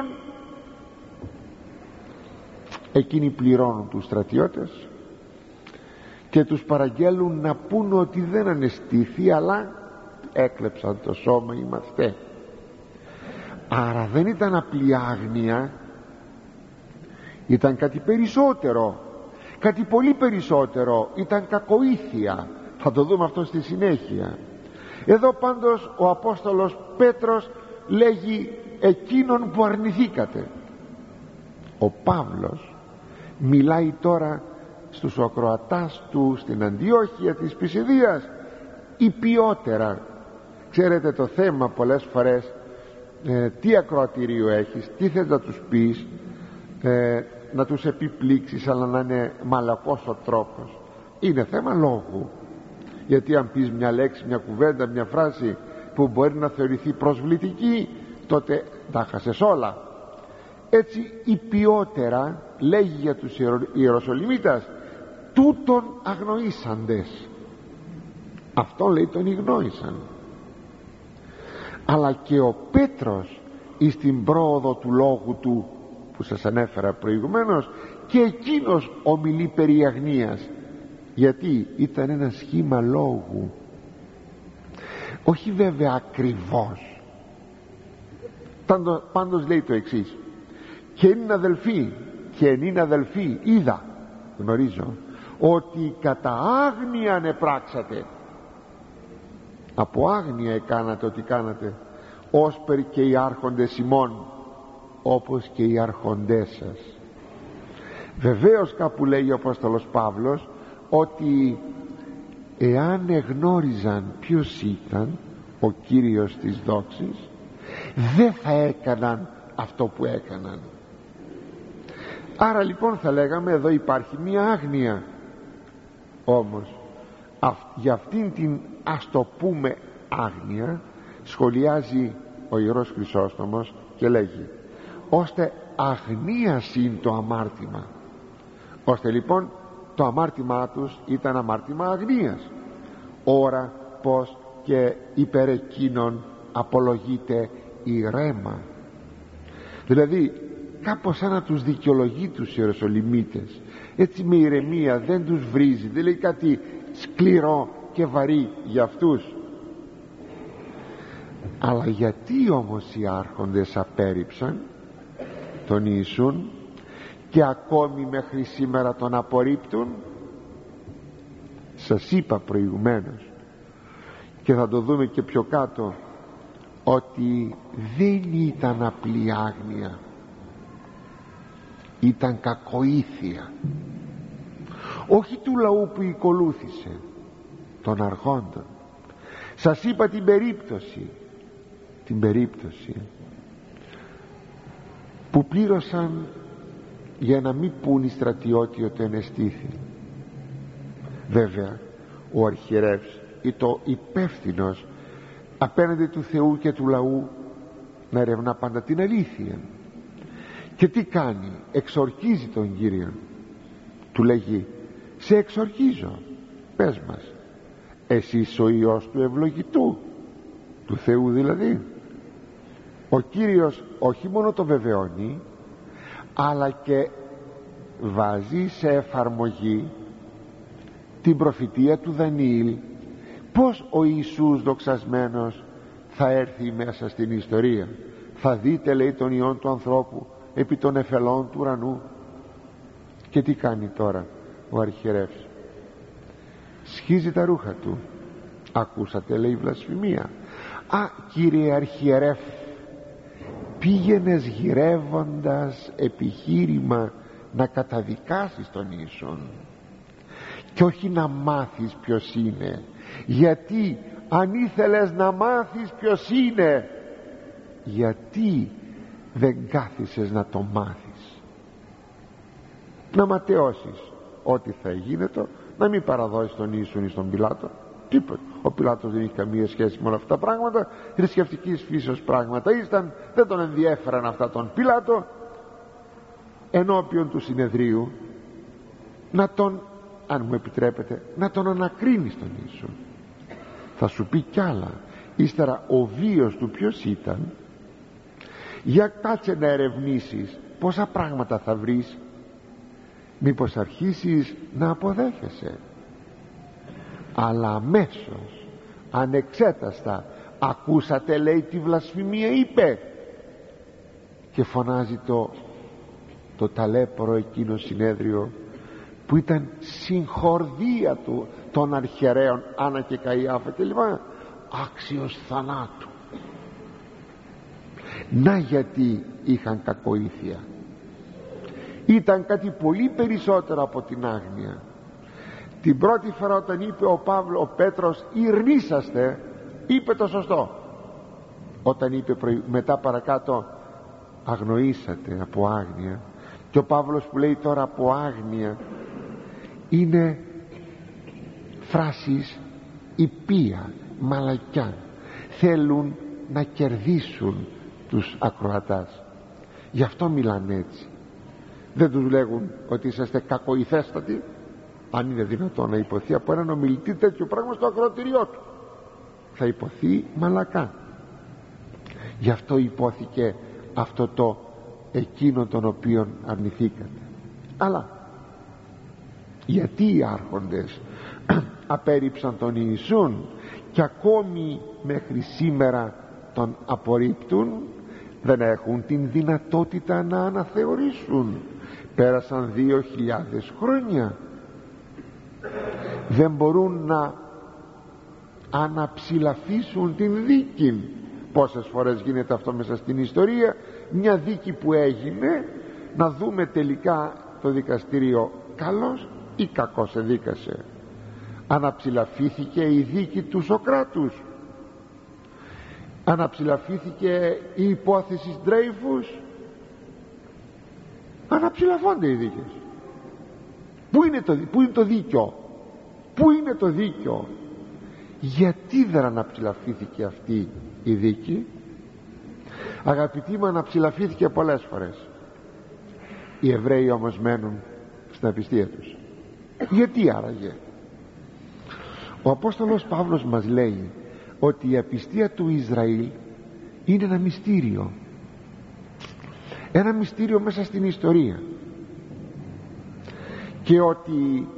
Εκείνοι πληρώνουν τους στρατιώτες και τους παραγγέλουν να πούν ότι δεν ανεστήθη, αλλά έκλεψαν το σώμα είμαστε. Άρα δεν ήταν απλή άγνοια, ήταν κάτι περισσότερο, κάτι πολύ περισσότερο, ήταν κακοήθεια. Θα το δούμε αυτό στη συνέχεια. Εδώ πάντως ο Απόστολος Πέτρος λέγει εκείνον που αρνηθήκατε. Ο Παύλος μιλάει τώρα στους ακροατάς του στην Αντιόχεια της Πισιδίας υπιότερα. Ξέρετε το θέμα πολλές φορές, ε, τι ακροατήριο έχεις, τι θες να τους πεις, ε, να τους επιπλήξεις, αλλά να είναι μαλακός ο τρόπος. Είναι θέμα λόγου, γιατί αν πεις μια λέξη, μια κουβέντα, μια φράση που μπορεί να θεωρηθεί προσβλητική, τότε τα χάσες όλα. Έτσι υπιότερα λέγει για τους Ιεροσολυμίτας τούτον αγνοήσαντες. Αυτό λέει τον ηγνώρισαν. Αλλά και ο Πέτρος εις την πρόοδο του λόγου του που σας ανέφερα προηγουμένως, και εκείνος ομιλεί περί αγνίας, γιατί ήταν ένα σχήμα λόγου, όχι βέβαια ακριβώς. Πάντως λέει το εξής: και είναι αδελφοί, και είναι αδελφοί, είδα, γνωρίζω ότι κατά άγνοια ανεπράξατε, από άγνοια εκάνατε ό,τι κάνατε, όσπερ και οι άρχοντες ημών, όπως και οι άρχοντές σας. Βεβαίως κάπου λέει ο Απόστολος Παύλος ότι εάν εγνώριζαν ποιος ήταν ο Κύριος της δόξης, δεν θα έκαναν αυτό που έκαναν. Άρα λοιπόν θα λέγαμε εδώ υπάρχει μία άγνοια. Όμως αυ, για αυτήν την, ας το πούμε, άγνοια σχολιάζει ο Ιερός Χρυσόστομος και λέγει ώστε αγνίας είναι το αμάρτημα. Ώστε λοιπόν το αμάρτημά τους ήταν αμάρτημα αγνίας. Ωρα πως και υπέρ εκείνων απολογείται ηρέμα. Δηλαδή κάπως σαν να τους δικαιολογεί τους Ιεροσολυμίτες, έτσι με ηρεμία, δεν τους βρίζει, δεν λέει κάτι σκληρό και βαρύ για αυτούς. Αλλά γιατί όμως οι άρχοντες απέρριψαν τον Ιησούν και ακόμη μέχρι σήμερα τον απορρίπτουν? Σας είπα προηγουμένως, και θα το δούμε και πιο κάτω, ότι δεν ήταν απλή άγνοια, ήταν κακοήθεια, όχι του λαού που ακολούθησε, των αρχόντων. Σας είπα την περίπτωση την περίπτωση που πλήρωσαν για να μην πούν οι στρατιώτοι ότι ενεστήθη. Βέβαια ο αρχιερεύς ή το υπεύθυνος απέναντι του Θεού και του λαού να ερευνά πάντα την αλήθεια. Και τι κάνει? Εξορκίζει τον Κύριον. Του λέγει: σε εξορκίζω, πες μας, εσύ είσαι ο Υιός του ευλογητού, του Θεού δηλαδή? Ο Κύριος όχι μόνο το βεβαιώνει, αλλά και βάζει σε εφαρμογή την προφητεία του Δανιήλ, πως ο Ιησούς δοξασμένος θα έρθει μέσα στην ιστορία. Θα δείτε, λέει, τον Υιόν του ανθρώπου επί των εφελών του ουρανού. Και τι κάνει τώρα ο αρχιερεύς? Σχίζει τα ρούχα του. Ακούσατε, λέει, βλασφημία. Α, κύριε αρχιερεύ, πήγαινες γυρεύοντας επιχείρημα να καταδικάσεις τον Ιησούν και όχι να μάθεις ποιος είναι. Γιατί αν ήθελες να μάθεις ποιος είναι, γιατί δεν κάθισες να το μάθεις? Να ματαιώσεις ό,τι θα γίνεται, να μην παραδώσεις τον Ιησούν ή στον Πιλάτο. Τίποτα. Ο Πιλάτος δεν είχε καμία σχέση με όλα αυτά τα πράγματα, θρησκευτικής φύσεως πράγματα ήσταν, δεν τον ενδιέφεραν αυτά τον Πιλάτο. Ενώπιον του συνεδρίου να τον, αν μου επιτρέπετε, να τον ανακρίνεις τον Ιησούν. Θα σου πει κι άλλα ύστερα ο βίος του ποιος ήταν. Για κάτσε να ερευνήσεις πόσα πράγματα θα βρεις, μήπως αρχίσεις να αποδέχεσαι. Αλλά αμέσως, ανεξέταστα, ακούσατε, λέει, τη βλασφημία είπε, και φωνάζει το το ταλέπορο εκείνο συνέδριο που ήταν συγχορδία του των αρχιερέων Άννα και Καϊάφα και λοιπά, άξιος θανάτου. Να γιατί είχαν κακοήθεια. Ήταν κάτι πολύ περισσότερο από την άγνοια. Την πρώτη φορά όταν είπε ο Παύλος, ο Πέτρος, ηρνήσαστε, είπε το σωστό. Όταν είπε μετά παρακάτω, αγνοήσατε από άγνοια, και ο Παύλος που λέει τώρα από άγνοια, είναι φράσεις υπεία, μαλακιά. Θέλουν να κερδίσουν τους ακροατάς, γι' αυτό μιλάνε έτσι. Δεν τους λέγουν ότι είσαστε κακοηθέστατοι, αν είναι δυνατόν να υποθεί από έναν ομιλητή τέτοιο πράγμα στο ακροατηριό του. Θα υποθεί μαλακά. Γι' αυτό υπόθηκε αυτό το εκείνο τον οποίον αρνηθήκατε. Αλλά γιατί οι άρχοντες απέρριψαν τον Ιησούν και ακόμη μέχρι σήμερα τον απορρίπτουν? Δεν έχουν την δυνατότητα να αναθεωρήσουν. Πέρασαν δύο χιλιάδες χρόνια, δεν μπορούν να αναψηλαφίσουν την δίκη. Πόσες φορές γίνεται αυτό μέσα στην ιστορία? Μια δίκη που έγινε, να δούμε τελικά το δικαστήριο καλός ή κακός εδίκασε. Αναψηλαφήθηκε η δίκη του Σοκράτους, αναψηλαφήθηκε η υπόθεση Ντρέιφους, αναψηλαφώνται οι δίκες. Πού είναι το, πού είναι το δίκιο? Πού είναι το δίκιο? Γιατί δεν αναψηλαφήθηκε αυτή η δίκη? Αγαπητοί μου, αναψηλαφήθηκε πολλές φορές. Οι Εβραίοι όμως μένουν στην απιστία τους. Γιατί άραγε? Ο Απόστολος Παύλος μας λέει ότι η απιστία του Ισραήλ είναι ένα μυστήριο, ένα μυστήριο μέσα στην ιστορία, και ότι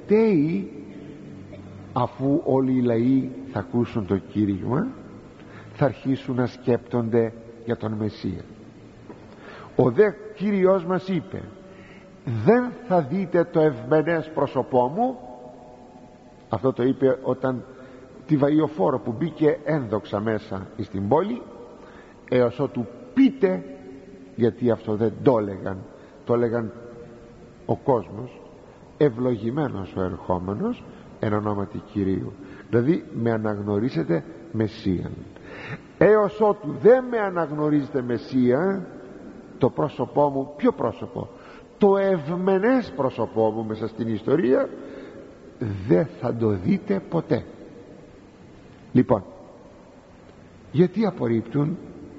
τελευταίοι, αφού όλοι οι λαοί θα ακούσουν το κήρυγμα, θα αρχίσουν να σκέπτονται για τον Μεσσία. Ο δε Κύριος μας είπε, δεν θα δείτε το ευμενές πρόσωπό μου. Αυτό το είπε όταν τη Βαϊοφόρο που μπήκε ένδοξα μέσα στην πόλη, έως ότου πείτε, γιατί αυτό δεν το έλεγαν, το έλεγαν ο κόσμος, ευλογημένος ο ερχόμενος εν ονόματι Κυρίου, δηλαδή με αναγνωρίσετε Μεσσίαν. Έως ότου δεν με αναγνωρίζετε Μεσσία, το πρόσωπό μου, ποιο πρόσωπο? Το ευμενές πρόσωπό μου μέσα στην ιστορία δεν θα το δείτε ποτέ. Λοιπόν, γιατί απορρίπτουν?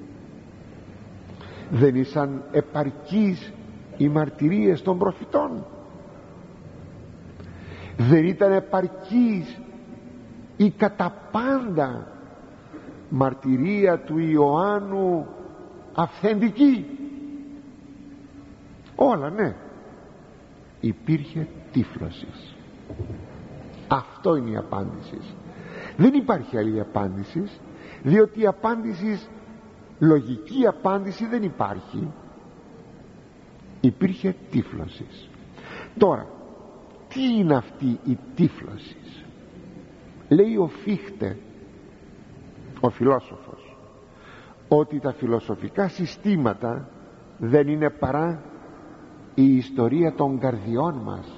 Δεν ήσαν επαρκείς οι μαρτυρίες των προφητών? Δεν ήταν επαρκής η κατά πάντα μαρτυρία του Ιωάννου αυθεντική? Όλα, ναι. Υπήρχε τύφλωσης. Αυτό είναι η απάντηση. Δεν υπάρχει άλλη απάντηση, διότι η απάντηση, λογική απάντηση δεν υπάρχει. Υπήρχε τύφλωσης. Τώρα, τι είναι αυτή η τύφλωσης? Λέει ο Φίχτε, ο φιλόσοφος, ότι τα φιλοσοφικά συστήματα δεν είναι παρά η ιστορία των καρδιών μας.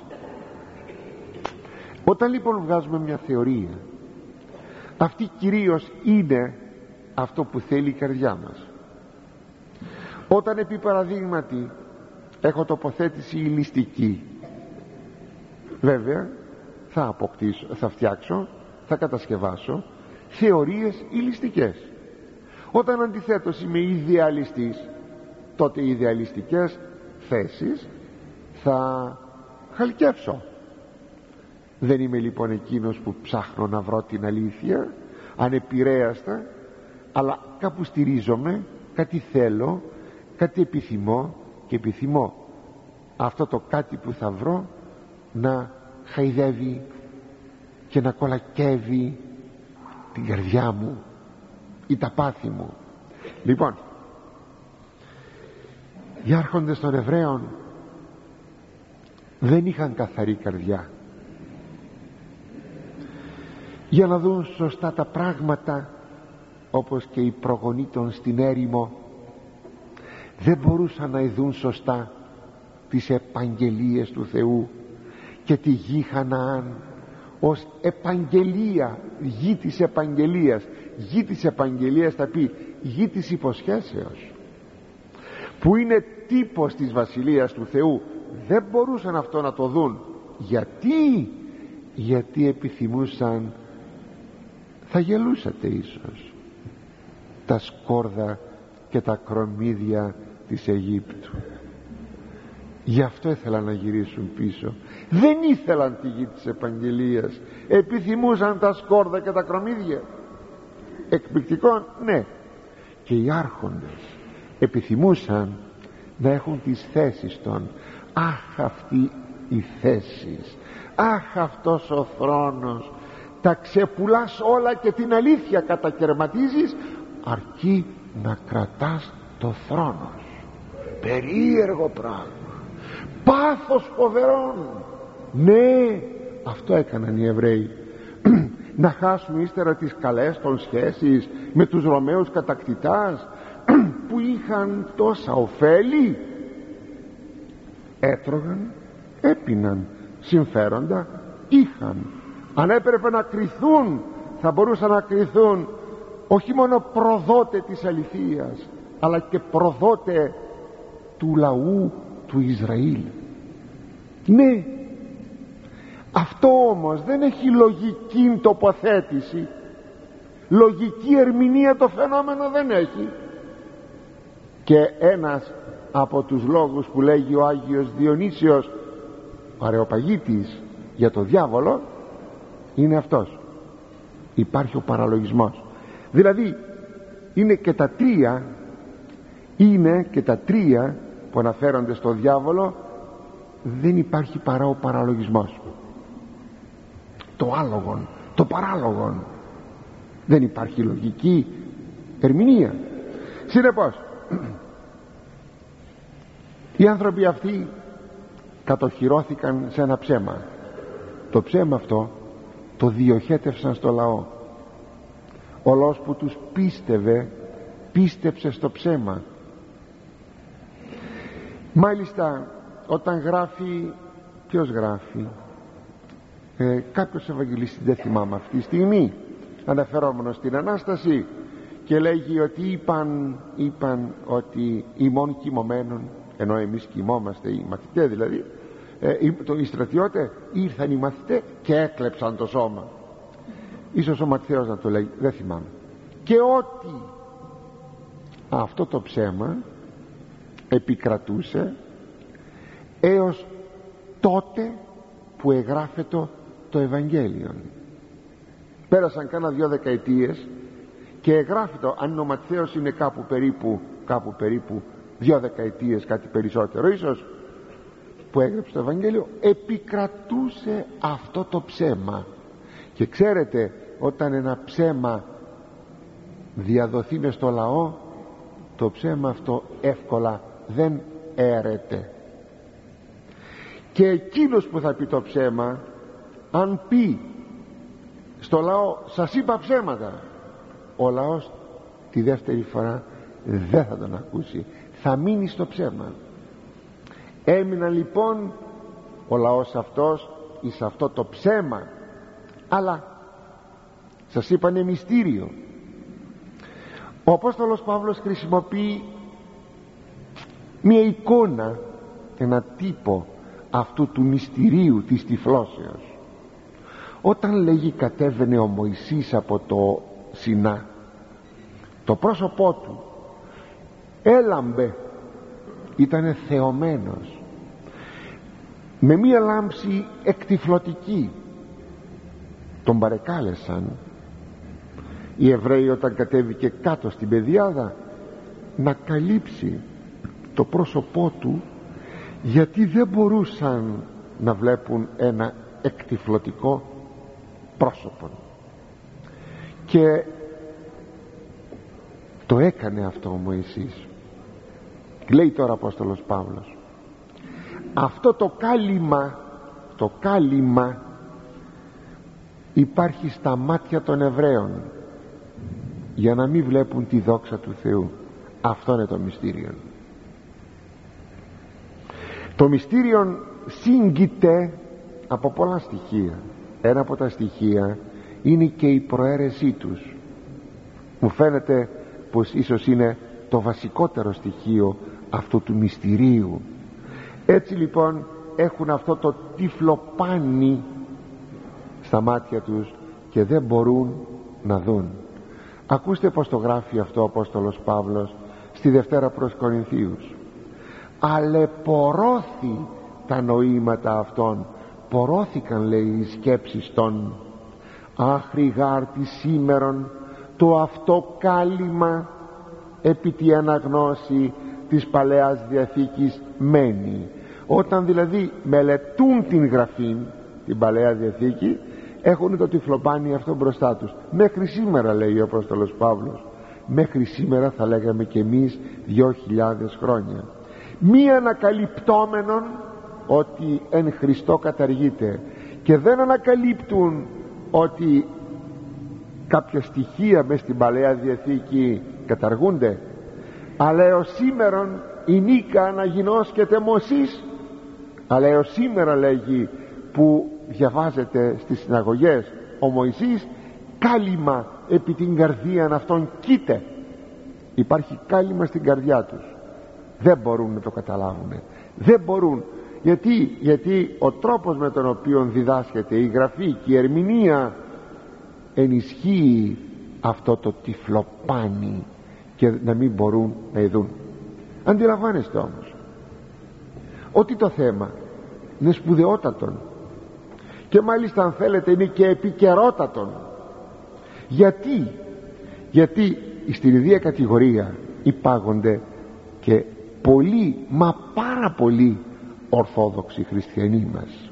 Όταν λοιπόν βγάζουμε μια θεωρία, αυτή κυρίως είναι αυτό που θέλει η καρδιά μας. Όταν επί παραδείγματι έχω τοποθέτηση ηλιστική, βέβαια θα αποκτήσω, θα φτιάξω, θα κατασκευάσω θεωρίες ηλιστικές. Όταν αντιθέτως είμαι ιδεαλιστής, τότε οι ιδεαλιστικές θέσεις θα χαλκεύσω. Δεν είμαι λοιπόν εκείνος που ψάχνω να βρω την αλήθεια ανεπηρέαστα, αλλά κάπου στηρίζομαι, κάτι θέλω, κάτι επιθυμώ, και επιθυμώ αυτό το κάτι που θα βρω να χαϊδεύει και να κολακεύει την καρδιά μου ή τα πάθη μου. Λοιπόν, οι άρχοντες των Εβραίων δεν είχαν καθαρή καρδιά για να δουν σωστά τα πράγματα, όπως και οι προγονείς των στην έρημο δεν μπορούσαν να ειδούν σωστά τις επαγγελίες του Θεού και τη γη Χαναάν ως επαγγελία, γη της επαγγελίας. Γη της επαγγελίας θα πει γη της υποσχέσεως, που είναι τύπος της Βασιλείας του Θεού. Δεν μπορούσαν αυτό να το δουν. Γιατί? Γιατί επιθυμούσαν, θα γελούσατε ίσως, τα σκόρδα και τα κρομμύδια της Αιγύπτου. Γι' αυτό ήθελαν να γυρίσουν πίσω. Δεν ήθελαν τη γη της επαγγελίας, επιθυμούσαν τα σκόρδα και τα κρομμύδια. Εκπληκτικό, ναι. Και οι άρχοντες επιθυμούσαν να έχουν τις θέσεις των. Αχ, αυτή οι θέσεις, αχ, αυτός ο θρόνος. Τα ξεπουλάς όλα και την αλήθεια κατακαιρματίζεις, αρκεί να κρατάς το θρόνο σου. Περίεργο πράγμα, πάθος φοβερόν. Ναι, αυτό έκαναν οι Εβραίοι. Να χάσουν ύστερα τις καλές των σχέσεις με τους Ρωμαίους κατακτητάς που είχαν τόσα ωφέλη. Έτρωγαν, έπιναν, συμφέροντα είχαν. Αν έπρεπε να κριθούν, θα μπορούσαν να κριθούν όχι μόνο προδότε της αληθείας, αλλά και προδότε του λαού του Ισραήλ. Ναι, αυτό όμως δεν έχει λογική τοποθέτηση, λογική ερμηνεία το φαινόμενο δεν έχει. Και ένας από τους λόγους που λέγει ο Άγιος Διονύσιος ο Αρεοπαγίτης για το διάβολο είναι αυτός. Υπάρχει ο παραλογισμός. Δηλαδή είναι και τα τρία είναι και τα τρία που αναφέρονται στο διάβολο, δεν υπάρχει παρά ο παραλογισμός, το άλογον, το παράλογον. Δεν υπάρχει λογική ερμηνεία. Συνεπώς οι άνθρωποι αυτοί κατοχυρώθηκαν σε ένα ψέμα. Το ψέμα αυτό το διοχέτευσαν στο λαό. Ο λαός που τους πίστευε πίστεψε στο ψέμα. Μάλιστα όταν γράφει, ποιος γράφει, ε, κάποιος Ευαγγελιστής, δεν θυμάμαι αυτή τη στιγμή, αναφερόμενος στην Ανάσταση, και λέγει ότι είπαν, είπαν ότι ημών κοιμωμένων, ενώ εμείς κοιμόμαστε, οι μαθητές δηλαδή, ε, οι στρατιώτες, ήρθαν οι μαθητές και έκλεψαν το σώμα. Ίσως ο Ματθαίος να το λέει, δεν θυμάμαι. Και ότι αυτό το ψέμα επικρατούσε έως τότε που εγγράφεται το Ευαγγέλιο. Πέρασαν κάνα δυο δεκαετίες και εγγράφεται, αν ο Ματθαίος είναι κάπου περίπου, κάπου περίπου δυο δεκαετίες, κάτι περισσότερο ίσως, που έγραψε το Ευαγγέλιο, επικρατούσε αυτό το ψέμα. Και ξέρετε, όταν ένα ψέμα διαδοθεί μες στο λαό, το ψέμα αυτό εύκολα δεν έρεται. Και εκείνος που θα πει το ψέμα, αν πει στο λαό σας είπα ψέματα, ο λαός τη δεύτερη φορά δεν θα τον ακούσει, θα μείνει στο ψέμα. Έμειναν λοιπόν ο λαός αυτός εις αυτό το ψέμα, αλλά σας είπα είναι μυστήριο. Ο Απόστολος Παύλος χρησιμοποιεί μια εικόνα, ένα τύπο αυτού του μυστηρίου της τυφλώσεως. Όταν λέγει κατέβαινε ο Μωυσής από το Σινά, το πρόσωπό του έλαμπε, ήτανε θεωμένος με μία λάμψη εκτυφλωτική. Τον παρεκάλεσαν οι Εβραίοι όταν κατέβηκε κάτω στην πεδιάδα να καλύψει το πρόσωπό του, γιατί δεν μπορούσαν να βλέπουν ένα εκτυφλωτικό πρόσωπο. Και το έκανε αυτό ο Μωυσής. Λέει τώρα ο Απόστολος Παύλος, αυτό το κάλυμα, το κάλυμα υπάρχει στα μάτια των Εβραίων για να μην βλέπουν τη δόξα του Θεού. Αυτό είναι το μυστήριο. Το μυστήριο σύγκειται από πολλά στοιχεία. Ένα από τα στοιχεία είναι και η προαίρεσή τους. Μου φαίνεται πως ίσως είναι το βασικότερο στοιχείο αυτού του μυστηρίου. Έτσι λοιπόν έχουν αυτό το τυφλοπάνι στα μάτια τους και δεν μπορούν να δουν. Ακούστε πως το γράφει αυτό ο Απόστολος Παύλος στη Δευτέρα προς Κορινθίους. Αλεπορώθη τα νοήματα αυτών, πορώθηκαν λέει οι σκέψεις των, άχρη γάρτη σήμερον το αυτό κάλυμα επί τη αναγνώση της Παλαιάς Διαθήκης μένει. Όταν δηλαδή μελετούν την Γραφή, την Παλαιά Διαθήκη, έχουν το τυφλοπάνι αυτό μπροστά τους. Μέχρι σήμερα, λέει ο Απόστολος Παύλος, μέχρι σήμερα θα λέγαμε και εμείς δυο χιλιάδες χρόνια, μη ανακαλυπτόμενον ότι εν Χριστώ καταργείται, και δεν ανακαλύπτουν ότι κάποια στοιχεία μες στην Παλαιά Διαθήκη καταργούνται, αλλά έως σήμερον η νίκα αναγινώσκεται Μωσής. Αλλά έως σήμερα, λέγει, που διαβάζεται στις συναγωγές ο Μωυσής, κάλυμα επί την καρδίαν αυτών κοίται. Υπάρχει κάλυμα στην καρδιά τους, δεν μπορούν να το καταλάβουν, δεν μπορούν. Γιατί, γιατί ο τρόπος με τον οποίο διδάσκεται η Γραφή και η ερμηνεία ενισχύει αυτό το τυφλοπάνι και να μην μπορούν να ειδούν. Αντιλαμβάνεστε όμως ότι το θέμα είναι σπουδαιότατον και μάλιστα αν θέλετε είναι και επικαιρότατον. Γιατί γιατί στην ίδια κατηγορία υπάγονται και πολλοί, μα πάρα πολλοί ορθόδοξοι χριστιανοί μας,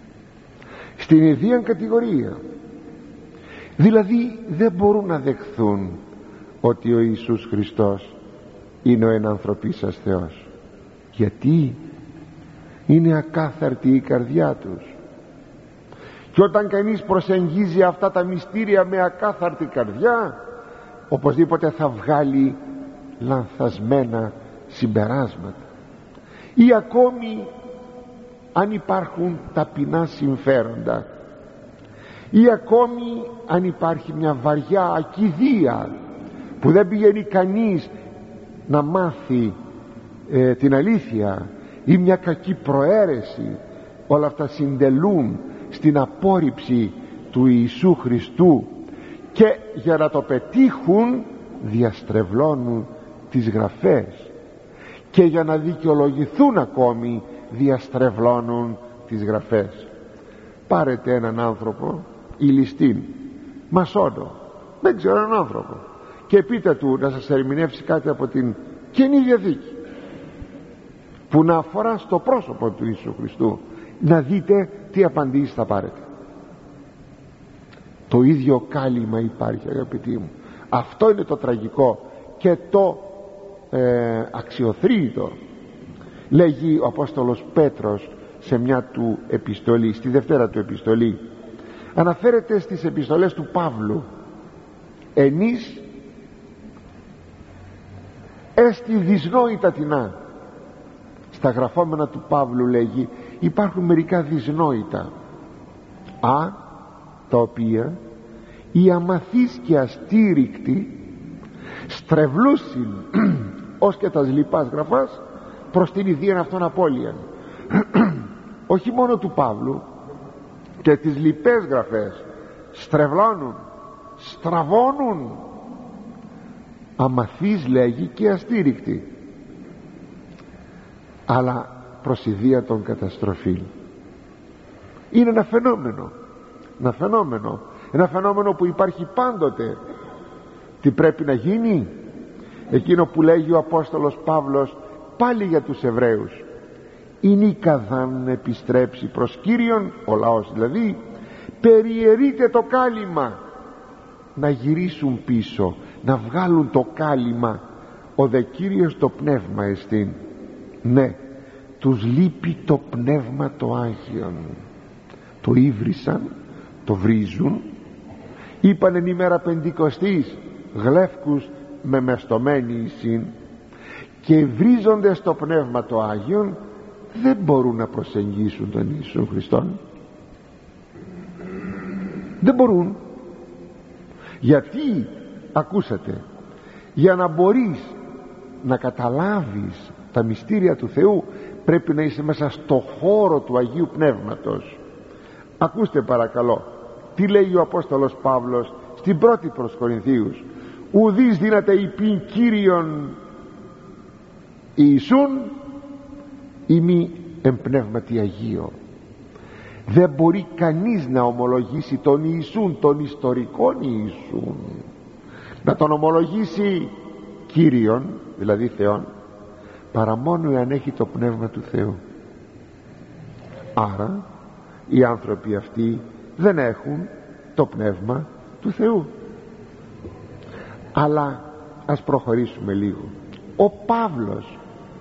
στην ίδια κατηγορία. Δηλαδή δεν μπορούν να δεχθούν ότι ο Ιησούς Χριστός είναι ο ενανθρωπής σας Θεός? Γιατί είναι ακάθαρτη η καρδιά τους. Και όταν κανείς προσεγγίζει αυτά τα μυστήρια με ακάθαρτη καρδιά, οπωσδήποτε θα βγάλει λανθασμένα συμπεράσματα. Ή ακόμη αν υπάρχουν ταπεινά συμφέροντα, ή ακόμη αν υπάρχει μια βαριά ακηδεία που δεν πηγαίνει κανείς να μάθει ε, την αλήθεια, ή μια κακή προαίρεση, όλα αυτά συντελούν στην απόρριψη του Ιησού Χριστού, και για να το πετύχουν διαστρεβλώνουν τις γραφές, και για να δικαιολογηθούν ακόμη διαστρεβλώνουν τις γραφές. Πάρετε έναν άνθρωπο ηλιστήν, μασόνο, δεν ξέρω έναν άνθρωπο, και πείτε του να σας ερμηνεύσει κάτι από την Καινή Διαθήκη που να αφορά στο πρόσωπο του Ιησού Χριστού, να δείτε τι απαντήσεις θα πάρετε. Το ίδιο κάλυμα υπάρχει, αγαπητοί μου. Αυτό είναι το τραγικό και το ε, αξιοθρύνητο. Λέγει ο Απόστολος Πέτρος σε μια του επιστολή, στη δευτέρα του επιστολή, αναφέρεται στις επιστολές του Παύλου, ενείς έστι δυσνόητα τινά. Στα γραφόμενα του Παύλου λέγει υπάρχουν μερικά δυσνόητα, α, τα οποία οι αμαθείς και αστήρικτοι στρεβλούσιν ως και τας λοιπάς γραφάς προς την ιδίαν αυτών απώλειαν. Όχι μόνο του Παύλου, και τις λοιπές γραφές στρεβλώνουν, στραβώνουν. Αμαθείς λέγει και αστήρικτοι, αλλά προς ιδία των καταστροφή. Είναι ένα φαινόμενο, ένα φαινόμενο ένα φαινόμενο που υπάρχει πάντοτε. Τι πρέπει να γίνει? Εκείνο που λέγει ο Απόστολος Παύλος πάλι για τους Εβραίους, είναι η καδάν επιστρέψει προς Κύριον, ο λαός δηλαδή, περιαιρείται το κάλυμα, να γυρίσουν πίσω, να βγάλουν το κάλυμα. Ο δε Κύριος το πνεύμα εστίν. Ναι, τους λείπει το πνεύμα το Άγιον. Το ήβρισαν, το βρίζουν. Είπαν εν ημέρα Πεντηκοστής γλεύκους με μεστομένη εισήν, και βρίζονται στο πνεύμα το Άγιον, δεν μπορούν να προσεγγίσουν τον Ιησού Χριστόν. Δεν μπορούν. Γιατί? Ακούσατε, για να μπορείς να καταλάβεις τα μυστήρια του Θεού πρέπει να είσαι μέσα στο χώρο του Αγίου Πνεύματος. Ακούστε παρακαλώ τι λέει ο Απόστολος Παύλος στην πρώτη προς Κορινθίους: ουδείς δύναται υπήν Κύριον Ιησούν ή μη εμπνεύματι Αγίο. Δεν μπορεί κανείς να ομολογήσει τον Ιησούν, τον ιστορικόν Ιησούν, να τον ομολογήσει Κύριον, δηλαδή Θεόν, παρά μόνο εάν έχει το πνεύμα του Θεού. Άρα οι άνθρωποι αυτοί δεν έχουν το πνεύμα του Θεού. Αλλά ας προχωρήσουμε λίγο. Ο Παύλος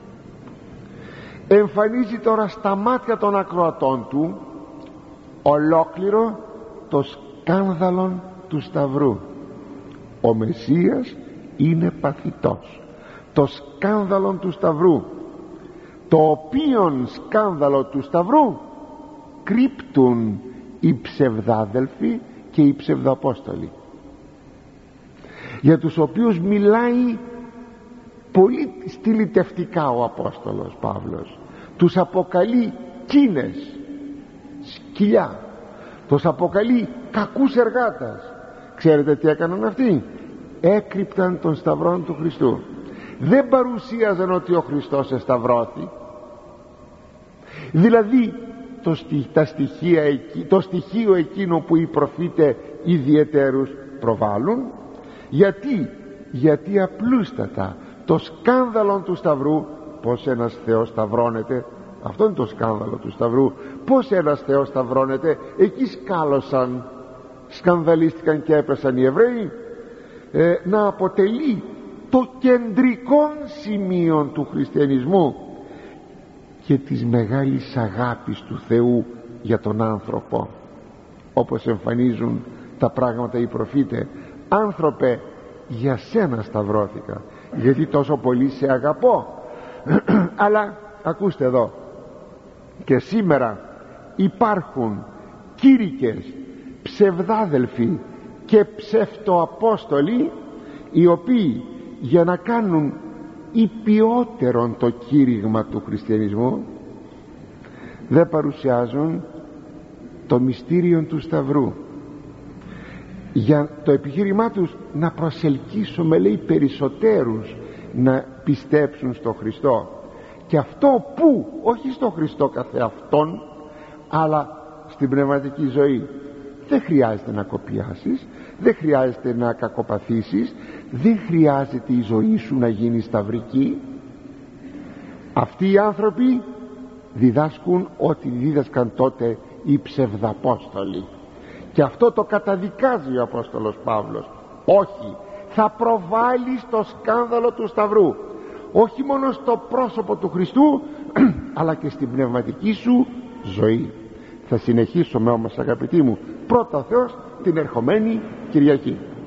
εμφανίζει τώρα στα μάτια των ακροατών του ολόκληρο το σκάνδαλο του Σταυρού. Ο Μεσσίας είναι παθητός. Το σκάνδαλο του Σταυρού, το οποίον σκάνδαλο του Σταυρού κρύπτουν οι ψευδάδελφοι και οι ψευδαπόστολοι, για τους οποίους μιλάει πολύ στυλιτευτικά ο Απόστολος Παύλος. Τους αποκαλεί κίνες, σκυλιά, τους αποκαλεί κακούς εργάτας. Ξέρετε τι έκαναν αυτοί? Έκρυπταν τον σταυρόν του Χριστού. Δεν παρουσίαζαν ότι ο Χριστός εσταυρώθη. Δηλαδή το, τα στοιχεία, το στοιχείο εκείνο που οι προφήτες ιδιαιτέρους προβάλλουν. Γιατί? Γιατί απλούστατα το σκάνδαλο του Σταυρού, πως ένας Θεός σταυρώνεται, αυτό είναι το σκάνδαλο του Σταυρού, πως ένας Θεός σταυρώνεται. Εκεί σκάλωσαν, σκανδαλίστηκαν και έπεσαν οι Εβραίοι. ε, να αποτελεί το κεντρικό σημείο του χριστιανισμού και της μεγάλης αγάπης του Θεού για τον άνθρωπο, όπως εμφανίζουν τα πράγματα οι προφήτες. Άνθρωπε, για σένα σταυρώθηκα, γιατί τόσο πολύ σε αγαπώ. Αλλά ακούστε εδώ, και σήμερα υπάρχουν κήρυκες, ψευδάδελφοι και ψευτοαπόστολοι, οι οποίοι για να κάνουν υπιότερον το κήρυγμα του χριστιανισμού δεν παρουσιάζουν το μυστήριο του Σταυρού. Για το επιχείρημά τους να προσελκύσουμε, λέει, περισσότερους να πιστέψουν στο Χριστό. Και αυτό που, όχι στο Χριστό καθεαυτόν, αλλά στην πνευματική ζωή. Δεν χρειάζεται να κοπιάσεις, δεν χρειάζεται να κακοπαθήσεις, δεν χρειάζεται η ζωή σου να γίνει σταυρική. Αυτοί οι άνθρωποι διδάσκουν ό,τι δίδασκαν τότε οι ψευδαπόστολοι, και αυτό το καταδικάζει ο Απόστολος Παύλος. Όχι, θα προβάλλεις το σκάνδαλο του Σταυρού, όχι μόνο στο πρόσωπο του Χριστού αλλά και στην πνευματική σου ζωή. Θα συνεχίσουμε όμως, αγαπητοί μου, πρώτα ο Θεός την ερχομένη Κυριακή.